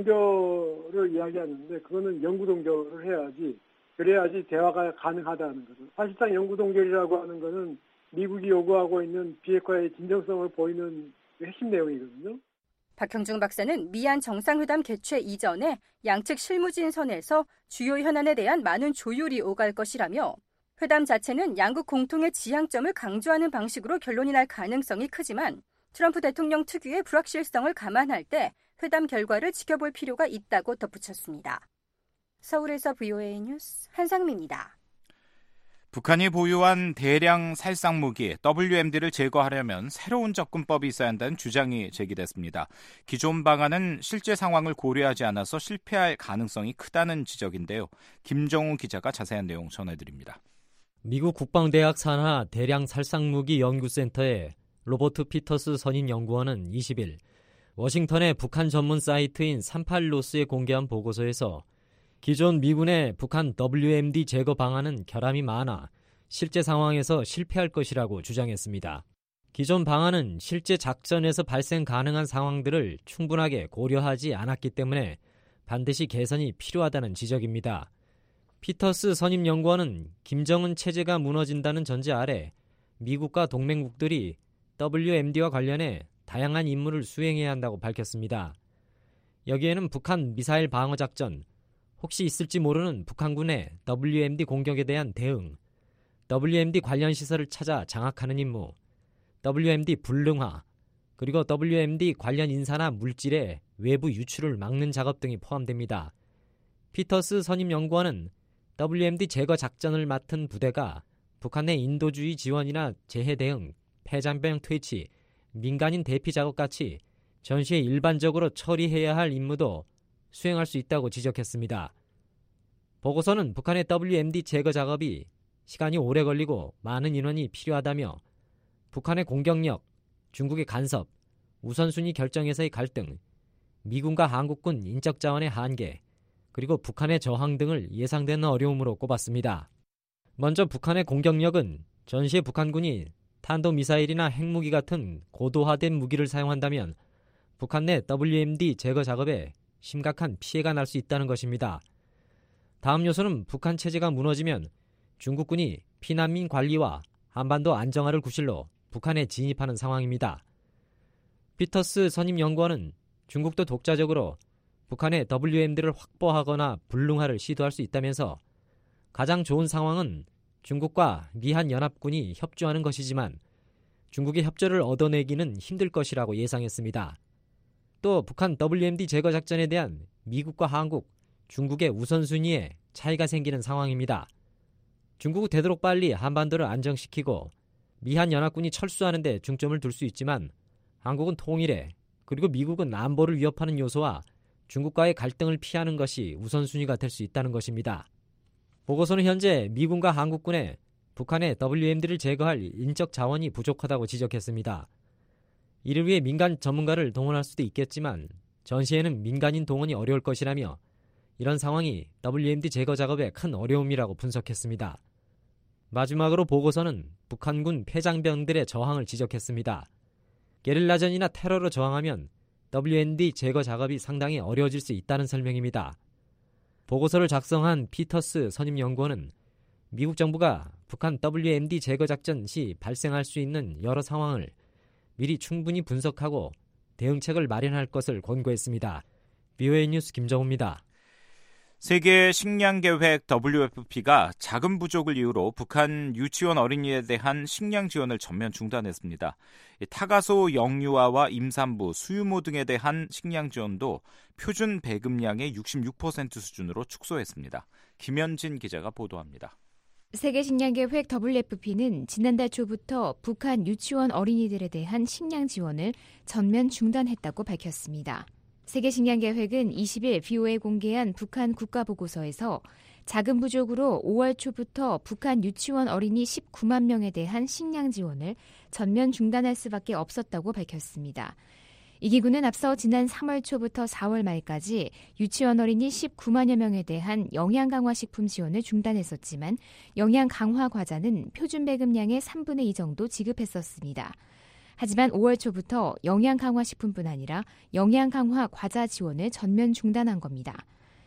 동결을 이야기하는데 그거는 영구 동결을 해야지 그래야지 대화가 가능하다는 거죠. 사실상 영구 동결이라고 하는 거는 미국이 요구하고 있는 비핵화의 진정성을 보이는 핵심 내용이거든요. 박형중 박사는 미한 정상회담 개최 이전에 양측 실무진 선에서 주요 현안에 대한 많은 조율이 오갈 것이라며 회담 자체는 양국 공통의 지향점을 강조하는 방식으로 결론이 날 가능성이 크지만 트럼프 대통령 특유의 불확실성을 감안할 때 회담 결과를 지켜볼 필요가 있다고 덧붙였습니다. 서울에서 VOA 뉴스 한상미입니다. 북한이 보유한 대량 살상무기 WMD를 제거하려면 새로운 접근법이 있어야 한다는 주장이 제기됐습니다. 기존 방안은 실제 상황을 고려하지 않아서 실패할 가능성이 크다는 지적인데요. 김정우 기자가 자세한 내용 전해드립니다. 미국 국방대학 산하 대량 살상무기 연구센터의 로버트 피터스 선임 연구원은 20일 워싱턴의 북한 전문 사이트인 38로스에 공개한 보고서에서 기존 미군의 북한 WMD 제거 방안은 결함이 많아 실제 상황에서 실패할 것이라고 주장했습니다. 기존 방안은 실제 작전에서 발생 가능한 상황들을 충분하게 고려하지 않았기 때문에 반드시 개선이 필요하다는 지적입니다. 피터스 선임 연구원은 김정은 체제가 무너진다는 전제 아래 미국과 동맹국들이 WMD와 관련해 다양한 임무를 수행해야 한다고 밝혔습니다. 여기에는 북한 미사일 방어 작전, 혹시 있을지 모르는 북한군의 WMD 공격에 대한 대응, WMD 관련 시설을 찾아 장악하는 임무, WMD 불능화, 그리고 WMD 관련 인사나 물질의 외부 유출을 막는 작업 등이 포함됩니다. 피터스 선임 연구원은 WMD 제거 작전을 맡은 부대가 북한의 인도주의 지원이나 재해 대응, 폐장병 퇴치, 민간인 대피 작업같이 전시에 일반적으로 처리해야 할 임무도 수행할 수 있다고 지적했습니다. 보고서는 북한의 WMD 제거 작업이 시간이 오래 걸리고 많은 인원이 필요하다며 북한의 공격력, 중국의 간섭, 우선순위 결정에서의 갈등, 미군과 한국군 인적 자원의 한계, 그리고 북한의 저항 등을 예상되는 어려움으로 꼽았습니다. 먼저 북한의 공격력은 전시에 북한군이 탄도미사일이나 핵무기 같은 고도화된 무기를 사용한다면 북한 내 WMD 제거 작업에 심각한 피해가 날 수 있다는 것입니다. 다음 요소는 북한 체제가 무너지면 중국군이 피난민 관리와 한반도 안정화를 구실로 북한에 진입하는 상황입니다. 피터스 선임 연구원은 중국도 독자적으로 북한의 WMD를 확보하거나 불능화를 시도할 수 있다면서 가장 좋은 상황은 중국과 미한연합군이 협조하는 것이지만 중국의 협조를 얻어내기는 힘들 것이라고 예상했습니다. 또 북한 WMD 제거 작전에 대한 미국과 한국, 중국의 우선순위에 차이가 생기는 상황입니다. 중국은 되도록 빨리 한반도를 안정시키고 미한연합군이 철수하는 데 중점을 둘 수 있지만 한국은 통일에, 그리고 미국은 안보를 위협하는 요소와 중국과의 갈등을 피하는 것이 우선순위가 될 수 있다는 것입니다. 보고서는 현재 미군과 한국군에 북한의 WMD를 제거할 인적 자원이 부족하다고 지적했습니다. 이를 위해 민간 전문가를 동원할 수도 있겠지만 전시에는 민간인 동원이 어려울 것이라며 이런 상황이 WMD 제거 작업에 큰 어려움이라고 분석했습니다. 마지막으로 보고서는 북한군 폐장병들의 저항을 지적했습니다. 게릴라전이나 테러로 저항하면 WMD 제거 작업이 상당히 어려워질 수 있다는 설명입니다. 보고서를 작성한 피터스 선임연구원은 미국 정부가 북한 WMD 제거 작전 시 발생할 수 있는 여러 상황을 미리 충분히 분석하고 대응책을 마련할 것을 권고했습니다. VOA 뉴스 김정우입니다. 세계 식량계획 WFP가 자금 부족을 이유로 북한 유치원 어린이에 대한 식량 지원을 전면 중단했습니다. 타가소 영유아와 임산부, 수유모 등에 대한 식량 지원도 표준 배급량의 66% 수준으로 축소했습니다. 김현진 기자가 보도합니다. 세계식량계획 WFP는 지난달 초부터 북한 유치원 어린이들에 대한 식량 지원을 전면 중단했다고 밝혔습니다. 세계식량계획은 20일 BOA에 공개한 북한 국가보고서에서 자금 부족으로 5월 초부터 북한 유치원 어린이 19만 명에 대한 식량 지원을 전면 중단할 수밖에 없었다고 밝혔습니다. 이 기구는 앞서 지난 3월 초부터 4월 말까지 유치원 어린이 19만여 명에 대한 영양 강화 식품 지원을 중단했었지만 영양 강화 과자는 표준 배급량의 3분의 2 정도 지급했었습니다. 하지만 5월 초부터 영양 강화 식품뿐 아니라 영양 강화 과자 지원을 전면 중단한 겁니다.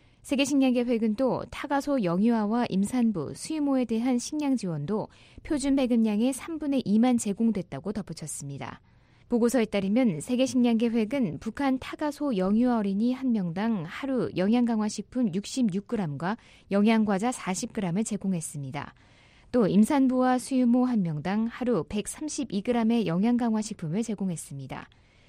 세계식량계획은 또 타가소 영유아와 임산부, 수유모에 대한 식량 지원도 표준 배급량의 3분의 2만 제공됐다고 덧붙였습니다. 보고서에 따르면 세계식량계획은 북한 타가소 영유아 어린이 1명당 하루 영양강화식품 66g과 영양과자 40g을 제공했습니다. 또 임산부와 수유모 1명당 하루 132g의 영양강화식품을 제공했습니다.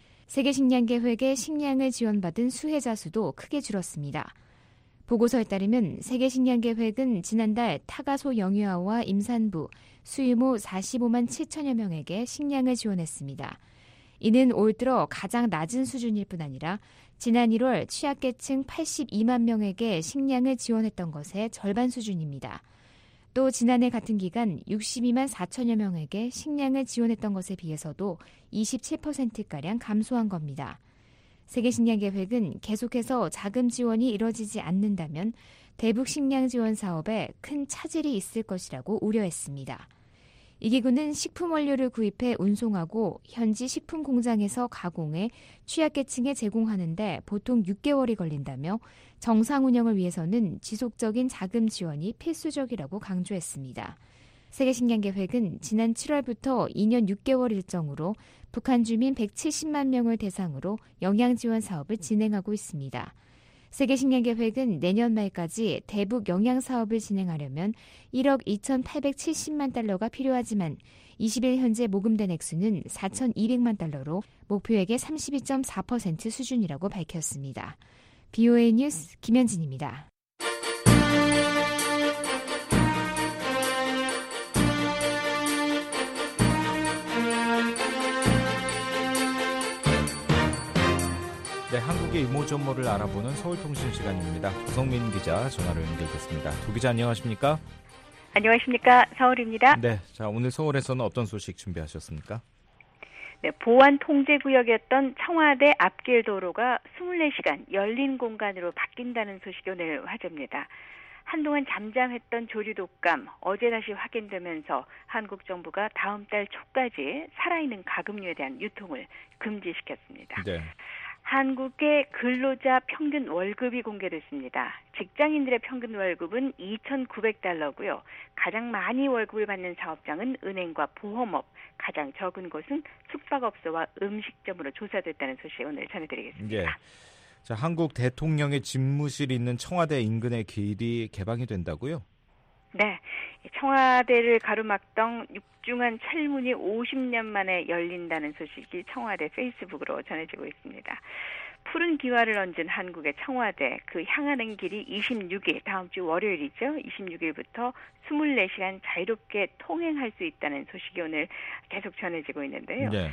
세계식량계획의 식량을 지원받은 수혜자 수도 크게 줄었습니다. 보고서에 따르면 세계식량계획은 지난달 타가소 영유아와 임산부, 수유모 45만 7천여 명에게 식량을 지원했습니다. 이는 올 들어 가장 낮은 수준일 뿐 아니라 지난 1월 취약계층 82만 명에게 식량을 지원했던 것의 절반 수준입니다. 또 지난해 같은 기간 62만 4천여 명에게 식량을 지원했던 것에 비해서도 27%가량 감소한 겁니다. 세계식량계획은 계속해서 자금 지원이 이뤄지지 않는다면 대북 식량 지원 사업에 큰 차질이 있을 것이라고 우려했습니다. 이 기구는 식품 원료를 구입해 운송하고 현지 식품 공장에서 가공해 취약계층에 제공하는 데 보통 6개월이 걸린다며 정상 운영을 위해서는 지속적인 자금 지원이 필수적이라고 강조했습니다. 세계식량계획은 지난 7월부터 2년 6개월 일정으로 북한 주민 170만 명을 대상으로 영양 지원 사업을 진행하고 있습니다. 세계식량계획은 내년 말까지 대북 영양 사업을 진행하려면 1억 2,870만 달러가 필요하지만 20일 현재 모금된 액수는 4,200만 달러로 목표액의 32.4% 수준이라고 밝혔습니다. BOA 뉴스 김현진입니다. 네, 한국의 이모저모를 알아보는 서울통신 시간입니다. 조성민 기자 전화로 연결됐습니다. 도 기자 안녕하십니까? 안녕하십니까? 서울입니다. 네, 자 오늘 서울에서는 어떤 소식 준비하셨습니까? 네, 보안 통제 구역이었던 청와대 앞길 도로가 24시간 열린 공간으로 바뀐다는 소식이 오늘 화제입니다. 한동안 잠잠했던 조류독감 어제 다시 확인되면서 한국 정부가 다음 달 초까지 살아있는 가금류에 대한 유통을 금지시켰습니다. 네. 한국의 근로자 평균 월급이 공개됐습니다. 직장인들의 평균 월급은 2,900달러고요. 가장 많이 월급을 받는 사업장은 은행과 보험업, 가장 적은 곳은 숙박업소와 음식점으로 조사됐다는 소식 오늘 전해드리겠습니다. 네. 자, 한국 대통령의 집무실이 있는 청와대 인근의 길이 개방이 된다고요? 네. 청와대를 가로막던 육중한 철문이 50년 만에 열린다는 소식이 청와대 페이스북으로 전해지고 있습니다. 푸른 기와를 얹은 한국의 청와대, 그 향하는 길이 26일, 다음 주 월요일이죠. 26일부터 24시간 자유롭게 통행할 수 있다는 소식이 오늘 계속 전해지고 있는데요. 네.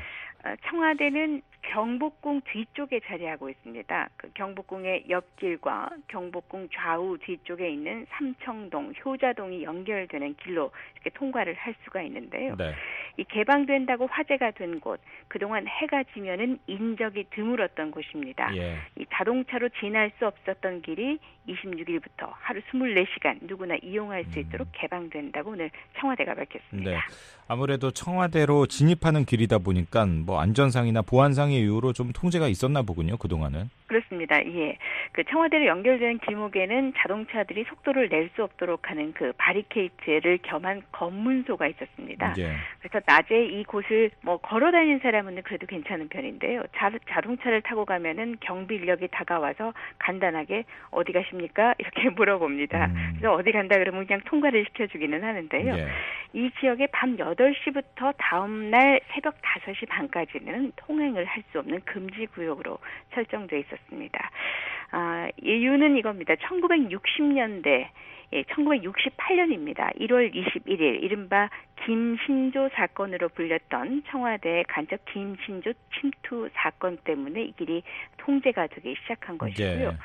청와대는 경복궁 뒤쪽에 자리하고 있습니다. 그 경복궁의 옆길과 경복궁 좌우 뒤쪽에 있는 삼청동, 효자동이 연결되는 길로 이렇게 통과를 할 수가 있는데요. 네. 이 개방된다고 화제가 된 곳, 그동안 해가 지면은 인적이 드물었던 곳입니다. 예. 이 자동차로 지날 수 없었던 길이 26일부터 하루 24시간 누구나 이용할 수 있도록 개방된다고 오늘 청와대가 밝혔습니다. 네. 아무래도 청와대로 진입하는 길이다 보니까 뭐 안전상이나 보안상의 이유로 좀 통제가 있었나 보군요, 그동안은. 그렇습니다. 예. 그 청와대로 연결되는 길목에는 자동차들이 속도를 낼 수 없도록 하는 그 바리케이트를 겸한 검문소가 있었습니다. 예. 그래서 낮에 이곳을 뭐 걸어 다니는 사람은 그래도 괜찮은 편인데요. 자동차를 타고 가면은 경비 인력이 다가와서 간단하게 어디 가십니까? 이렇게 물어봅니다. 그래서 어디 간다 그러면 그냥 통과를 시켜주기는 하는데요. 예. 이 지역에 밤 8시부터 다음 날 새벽 5시 반까지는 통행을 할 수 없는 금지 구역으로 설정돼 있었습니다. 이유는 이겁니다. 1960년대 1968년입니다. 1월 21일 이른바 김신조 사건으로 불렸던 청와대 간첩 김신조 침투 사건 때문에 이 길이 통제가 되기 시작한 것이고요. 네.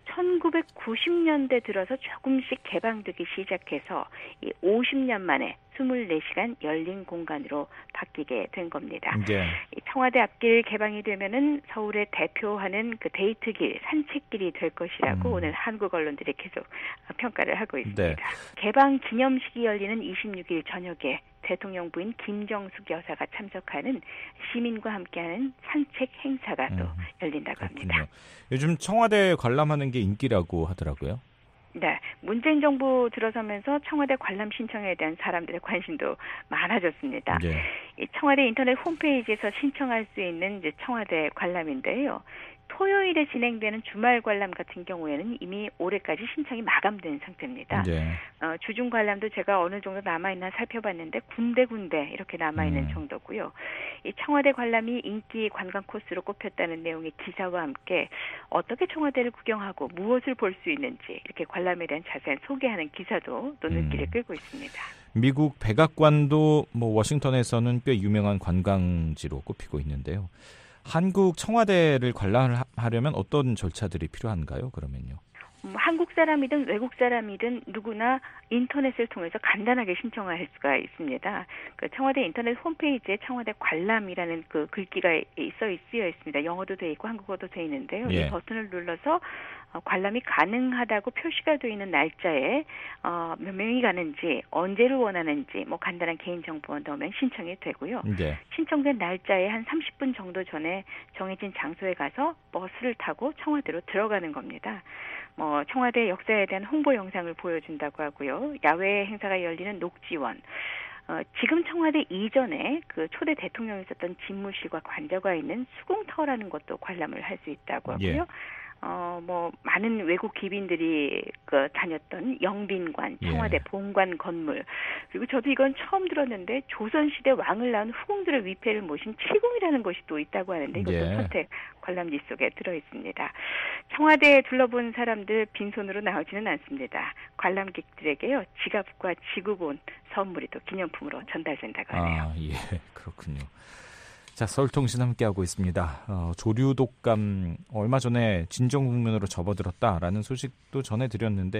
1990년대 들어서 조금씩 개방되기 시작해서 50년 만에 24시간 열린 공간으로 바뀌게 된 겁니다. 네. 청와대 앞길 개방이 되면은 서울에 대표하는 그 데이트길, 산책길이 될 것이라고 오늘 한국 언론들이 계속 평가를 하고 있습니다. 네. 개방 기념식이 열리는 26일 저녁에 대통령 부인 김정숙 여사가 참석하는 시민과 함께하는 산책 행사가 또 열린다고 합니다. 요즘 청와대 관람하는 게 인기라고 하더라고요. 네, 문재인 정부 들어서면서 청와대 관람 신청에 대한 사람들의 관심도 많아졌습니다. 네. 이 청와대 인터넷 홈페이지에서 신청할 수 있는 이제 청와대 관람인데요. 토요일에 진행되는 주말 관람 같은 경우에는 이미 올해까지 신청이 마감된 상태입니다. 네. 주중 관람도 제가 어느 정도 남아있나 살펴봤는데 군데군데 이렇게 남아있는 정도고요. 이 청와대 관람이 인기 관광 코스로 꼽혔다는 내용의 기사와 함께 어떻게 청와대를 구경하고 무엇을 볼 수 있는지 이렇게 관람에 대한 자세한 소개하는 기사도 또 눈길을 끌고 있습니다. 미국 백악관도 뭐 워싱턴에서는 꽤 유명한 관광지로 꼽히고 있는데요. 한국 청와대를 관람하려면 어떤 절차들이 필요한가요? 그러면요. 한국 사람이든 외국 사람이든 누구나 인터넷을 통해서 간단하게 신청할 수가 있습니다. 그 청와대 인터넷 홈페이지에 청와대 관람이라는 그 글귀가 쓰여 있습니다. 영어도 돼 있고 한국어도 돼 있는데요. 예. 이 버튼을 눌러서 관람이 가능하다고 표시가 되어 있는 날짜에 몇 명이 가는지 언제를 원하는지 뭐 간단한 개인정보만 넣으면 신청이 되고요. 네. 신청된 날짜에 한 30분 정도 전에 정해진 장소에 가서 버스를 타고 청와대로 들어가는 겁니다. 청와대 역사에 대한 홍보 영상을 보여준다고 하고요. 야외 행사가 열리는 녹지원. 지금 청와대 이전에 그 초대 대통령이 있었던 집무실과 관저가 있는 수공터라는 것도 관람을 할 수 있다고 하고요. 예. 많은 외국 기빈들이 다녔던 영빈관, 청와대 본관 건물, 그리고 저도 이건 처음 들었는데 조선시대 왕을 낳은 후궁들의 위패를 모신 칠궁이라는 것이 또 있다고 하는데 이것도 선택 관람지 속에 들어있습니다. 청와대에 둘러본 사람들 빈손으로 나오지는 않습니다. 관람객들에게요, 지갑과 지구본 선물이 또 기념품으로 전달된다고 하네요. 예, 그렇군요. 자, 서울통신 함께하고 있습니다. 조류 독감 얼마 전에 진정 국면으로 접어들었다라는 소식도 전해드렸는데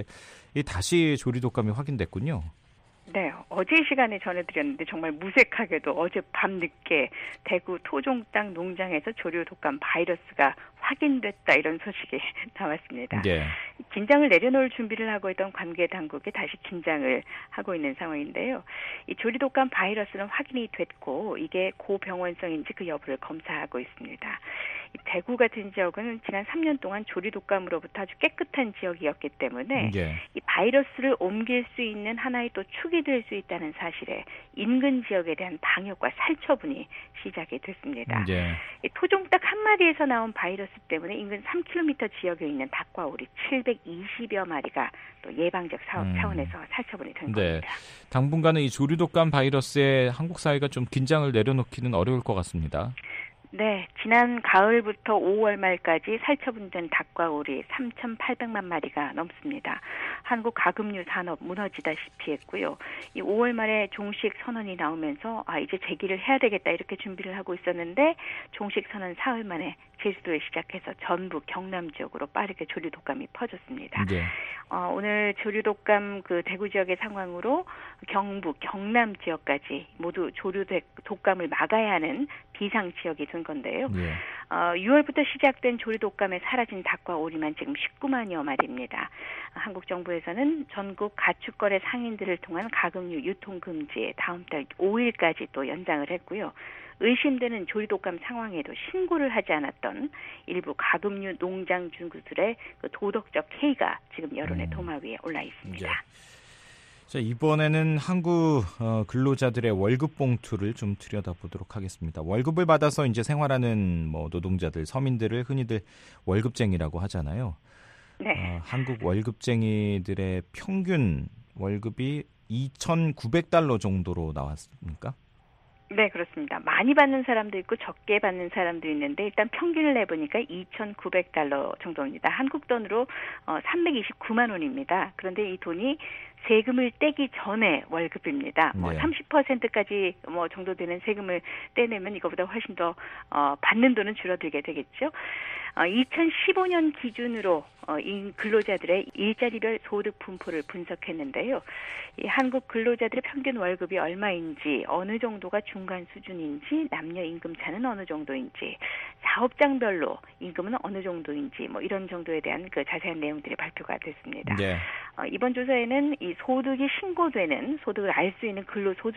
다시 조류 독감이 확인됐군요. 네, 어제 시간에 전해드렸는데 정말 무색하게도 어제 밤늦게 대구 토종닭 농장에서 조류 독감 바이러스가 확인됐다 이런 소식이 나왔습니다. 긴장을 내려놓을 준비를 하고 있던 관계 당국이 다시 긴장을 하고 있는 상황인데요. 이 조류 독감 바이러스는 확인이 됐고 이게 고병원성인지 그 여부를 검사하고 있습니다. 이 대구 같은 지역은 지난 3년 동안 조류 독감으로부터 아주 깨끗한 지역이었기 때문에 이 바이러스를 옮길 수 있는 하나의 또 축이 될 수 있다는 사실에 인근 지역에 대한 방역과 살처분이 시작이 됐습니다. 이 토종닭 한 마리에서 나온 바이러스 때문에 인근 3km 지역에 있는 닭과 오리 720여 마리가 또 예방적 차원에서 살처분이 된 겁니다. 당분간은 이 조류 독감 바이러스에 한국 사회가 좀 긴장을 내려놓기는 어려울 것 같습니다. 네, 지난 가을부터 5월 말까지 살처분된 닭과 오리 3,800만 마리가 넘습니다. 한국 가금류 산업 무너지다시피 했고요. 이 5월 말에 종식 선언이 나오면서 이제 재기를 해야 되겠다 이렇게 준비를 하고 있었는데 종식 선언 사흘 만에 제주도에 시작해서 전북, 경남 지역으로 빠르게 조류 독감이 퍼졌습니다. 오늘 조류 독감 대구 지역의 상황으로 경북, 경남 지역까지 모두 조류 독감을 막아야 하는 비상 지역이 된 건데요. 6월부터 시작된 조류 독감에 사라진 닭과 오리만 지금 19만여 마리입니다. 한국 정부에서는 전국 가축거래 상인들을 통한 가금류 유통 금지에 다음 달 5일까지 또 연장을 했고요. 의심되는 조류 독감 상황에도 신고를 하지 않았던 일부 가금류 농장 주주들의 도덕적 해이가 지금 여론의 도마 위에 올라 있습니다. 자, 이번에는 한국 근로자들의 월급 봉투를 좀 들여다보도록 하겠습니다. 월급을 받아서 이제 생활하는 노동자들, 서민들을 흔히들 월급쟁이라고 하잖아요. 한국 월급쟁이들의 평균 월급이 2,900달러 정도로 나왔습니까? 네, 그렇습니다. 많이 받는 사람도 있고 적게 받는 사람도 있는데 일단 평균을 내보니까 2,900달러 정도입니다. 한국 돈으로 329만 원입니다. 그런데 이 돈이 세금을 떼기 전에 월급입니다. 30%까지 정도 되는 세금을 떼내면 이거보다 훨씬 더 받는 돈은 줄어들게 되겠죠. 2015년 기준으로 이 근로자들의 일자리별 소득 분포를 분석했는데요. 이 한국 근로자들의 평균 월급이 얼마인지, 어느 정도가 중간 수준인지, 남녀 임금 차는 어느 정도인지, 사업장별로 임금은 어느 정도인지 이런 정도에 대한 자세한 내용들이 발표가 됐습니다. 이번 조사에는 이 소득이 신고되는 소득을 알 수 있는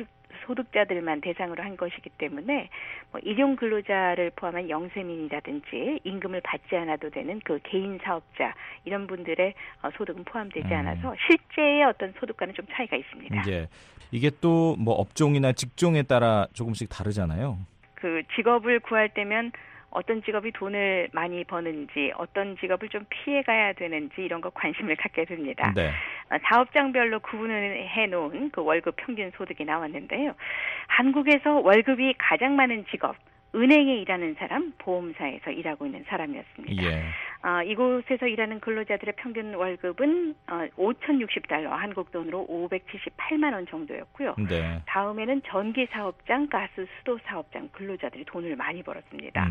소득자들만 대상으로 한 것이기 때문에 일용 근로자를 포함한 영세민이라든지 임금을 받지 않아도 되는 개인 사업자 이런 분들의 소득은 포함되지 않아서 실제의 어떤 소득과는 좀 차이가 있습니다. 이게 또 업종이나 직종에 따라 조금씩 다르잖아요. 직업을 구할 때면 어떤 직업이 돈을 많이 버는지, 어떤 직업을 좀 피해가야 되는지 이런 거 관심을 갖게 됩니다. 사업장별로 구분을 해놓은 월급 평균 소득이 나왔는데요. 한국에서 월급이 가장 많은 직업, 은행에 일하는 사람, 보험사에서 일하고 있는 사람이었습니다. 이곳에서 일하는 근로자들의 평균 월급은 5,060달러, 한국 돈으로 578만 원 정도였고요. 다음에는 전기사업장, 가스, 수도사업장 근로자들이 돈을 많이 벌었습니다.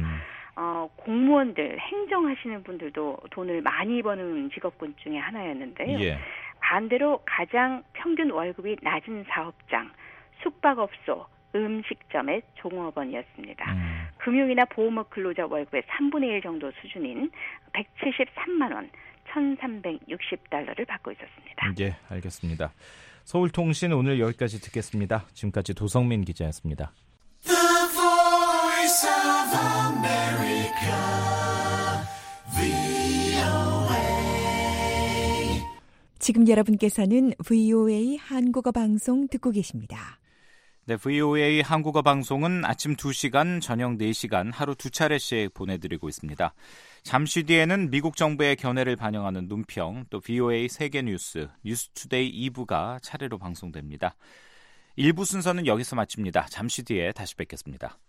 공무원들, 행정하시는 분들도 돈을 많이 버는 직업군 중에 하나였는데요. 반대로 가장 평균 월급이 낮은 사업장, 숙박업소, 음식점의 종업원이었습니다. 금융이나 보험업 근로자 월급의 3분의 1 정도 수준인 173만 원, 1,360달러를 받고 있었습니다. 알겠습니다. 서울통신 오늘 여기까지 듣겠습니다. 지금까지 도성민 기자였습니다. The Voice of America, VOA. 지금 여러분께서는 VOA 한국어 방송 듣고 계십니다. 네, VOA 한국어 방송은 아침 2시간, 저녁 4시간 하루 2차례씩 보내드리고 있습니다. 잠시 뒤에는 미국 정부의 견해를 반영하는 논평, 또 VOA 세계 뉴스, 뉴스투데이 2부가 차례로 방송됩니다. 1부 순서는 여기서 마칩니다. 잠시 뒤에 다시 뵙겠습니다.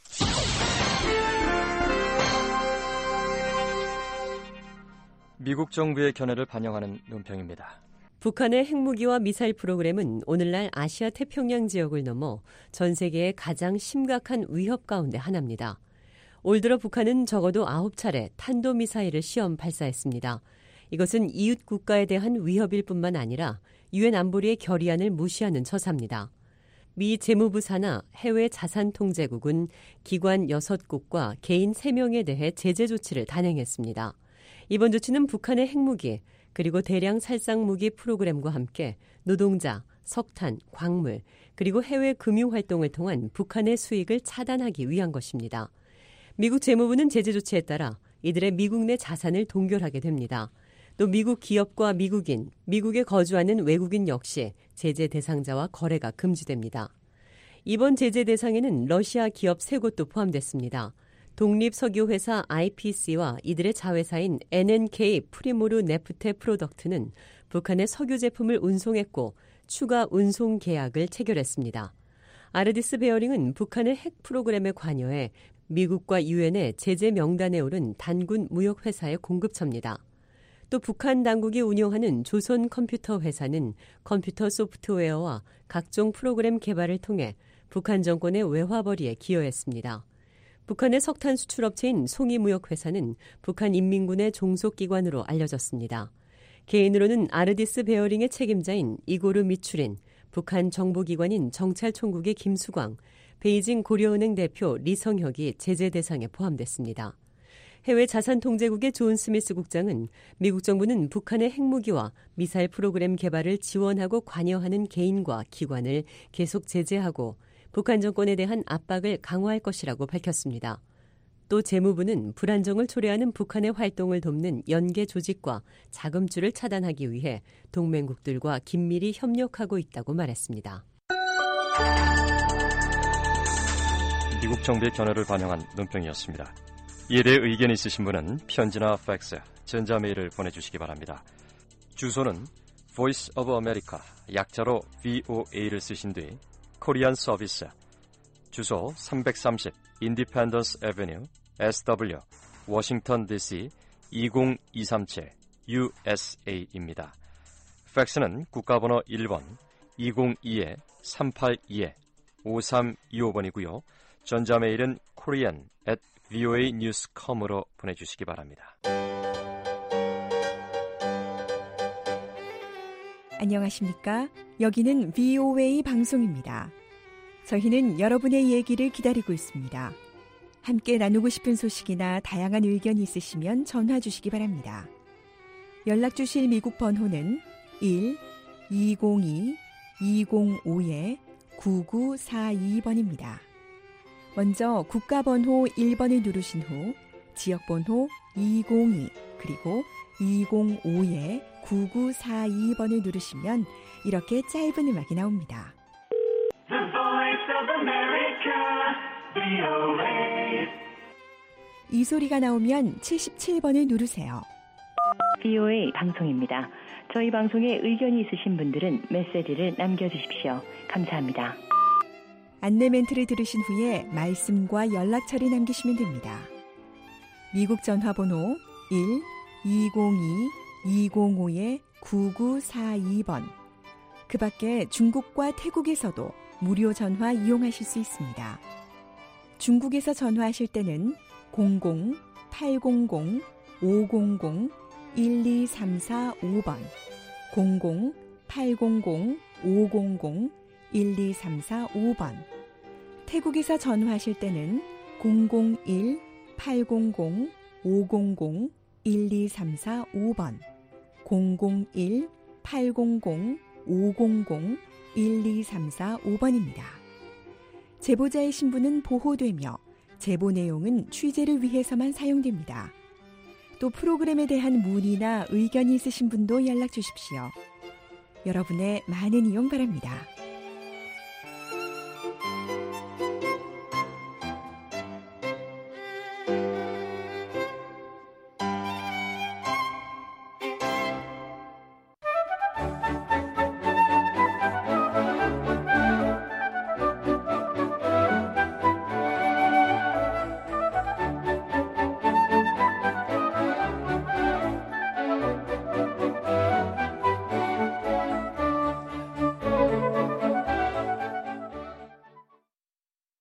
미국 정부의 견해를 반영하는 논평입니다. 북한의 핵무기와 미사일 프로그램은 오늘날 아시아 태평양 지역을 넘어 전 세계의 가장 심각한 위협 가운데 하나입니다. 올 들어 북한은 적어도 9차례 탄도미사일을 시험 발사했습니다. 이것은 이웃 국가에 대한 위협일 뿐만 아니라 유엔 안보리의 결의안을 무시하는 처사입니다. 미 재무부 산하 해외 자산통제국은 기관 6국과 개인 3명에 대해 제재 조치를 단행했습니다. 이번 조치는 북한의 핵무기 그리고 대량 살상무기 프로그램과 함께 노동자, 석탄, 광물 그리고 해외 금융활동을 통한 북한의 수익을 차단하기 위한 것입니다. 미국 재무부는 제재 조치에 따라 이들의 미국 내 자산을 동결하게 됩니다. 또 미국 기업과 미국인, 미국에 거주하는 외국인 역시 제재 대상자와 거래가 금지됩니다. 이번 제재 대상에는 러시아 기업 3곳도 포함됐습니다. 독립석유회사 IPC와 이들의 자회사인 NNK 프리모르 네프테 프로덕트는 북한의 석유 제품을 운송했고 추가 운송 계약을 체결했습니다. 아르디스 베어링은 북한의 핵 프로그램에 관여해 미국과 유엔의 제재 명단에 오른 단군 무역회사의 공급처입니다. 또 북한 당국이 운영하는 조선 컴퓨터 회사는 컴퓨터 소프트웨어와 각종 프로그램 개발을 통해 북한 정권의 외화벌이에 기여했습니다. 북한의 석탄 수출업체인 송이무역회사는 북한 인민군의 종속기관으로 알려졌습니다. 개인으로는 아르디스 베어링의 책임자인 이고르 미추린, 북한 정보기관인 정찰총국의 김수광, 베이징 고려은행 대표 리성혁이 제재 대상에 포함됐습니다. 해외 자산통제국의 존 스미스 국장은 미국 정부는 북한의 핵무기와 미사일 프로그램 개발을 지원하고 관여하는 개인과 기관을 계속 제재하고 북한 정권에 대한 압박을 강화할 것이라고 밝혔습니다. 또 재무부는 불안정을 초래하는 북한의 활동을 돕는 연계 조직과 자금줄을 차단하기 위해 동맹국들과 긴밀히 협력하고 있다고 말했습니다. 미국 정부의 견해를 반영한 논평이었습니다. 이에 대해 의견이 있으신 분은 편지나 팩스, 전자메일을 보내주시기 바랍니다. 주소는 Voice of America, 약자로 VOA를 쓰신 뒤 코리안 서비스, 주소 330 인디펜던스 애비뉴 SW, 워싱턴 DC 20237 USA입니다. 팩스는 국가번호 1번 202-382-5325번이고요. 전자메일은 korean@voanews.com으로 보내주시기 바랍니다. 안녕하십니까? 여기는 VOA 방송입니다. 저희는 여러분의 얘기를 기다리고 있습니다. 함께 나누고 싶은 소식이나 다양한 의견이 있으시면 전화 주시기 바랍니다. 연락 주실 미국 번호는 1-202-205-9942번입니다. 먼저 국가번호 1번을 누르신 후 지역번호 202 그리고 205-9942번을 누르시면 이렇게 짧은 음악이 나옵니다. The Voice of America, VOA. 이 소리가 나오면 77번을 누르세요. VOA 방송입니다. 저희 방송에 의견이 있으신 분들은 메시지를 남겨주십시오. 감사합니다. 안내 멘트를 들으신 후에 말씀과 연락처를 남기시면 됩니다. 미국 전화번호 1-202-205-9942번. 그 밖에 중국과 태국에서도 무료 전화 이용하실 수 있습니다. 중국에서 전화하실 때는 00-800-500-12345번, 00-800-500-12345번. 태국에서 전화하실 때는 001-800-500-12345번, 001-800-500-12345번입니다. 제보자의 신분은 보호되며 제보 내용은 취재를 위해서만 사용됩니다. 또 프로그램에 대한 문의나 의견이 있으신 분도 연락 주십시오. 여러분의 많은 이용 바랍니다.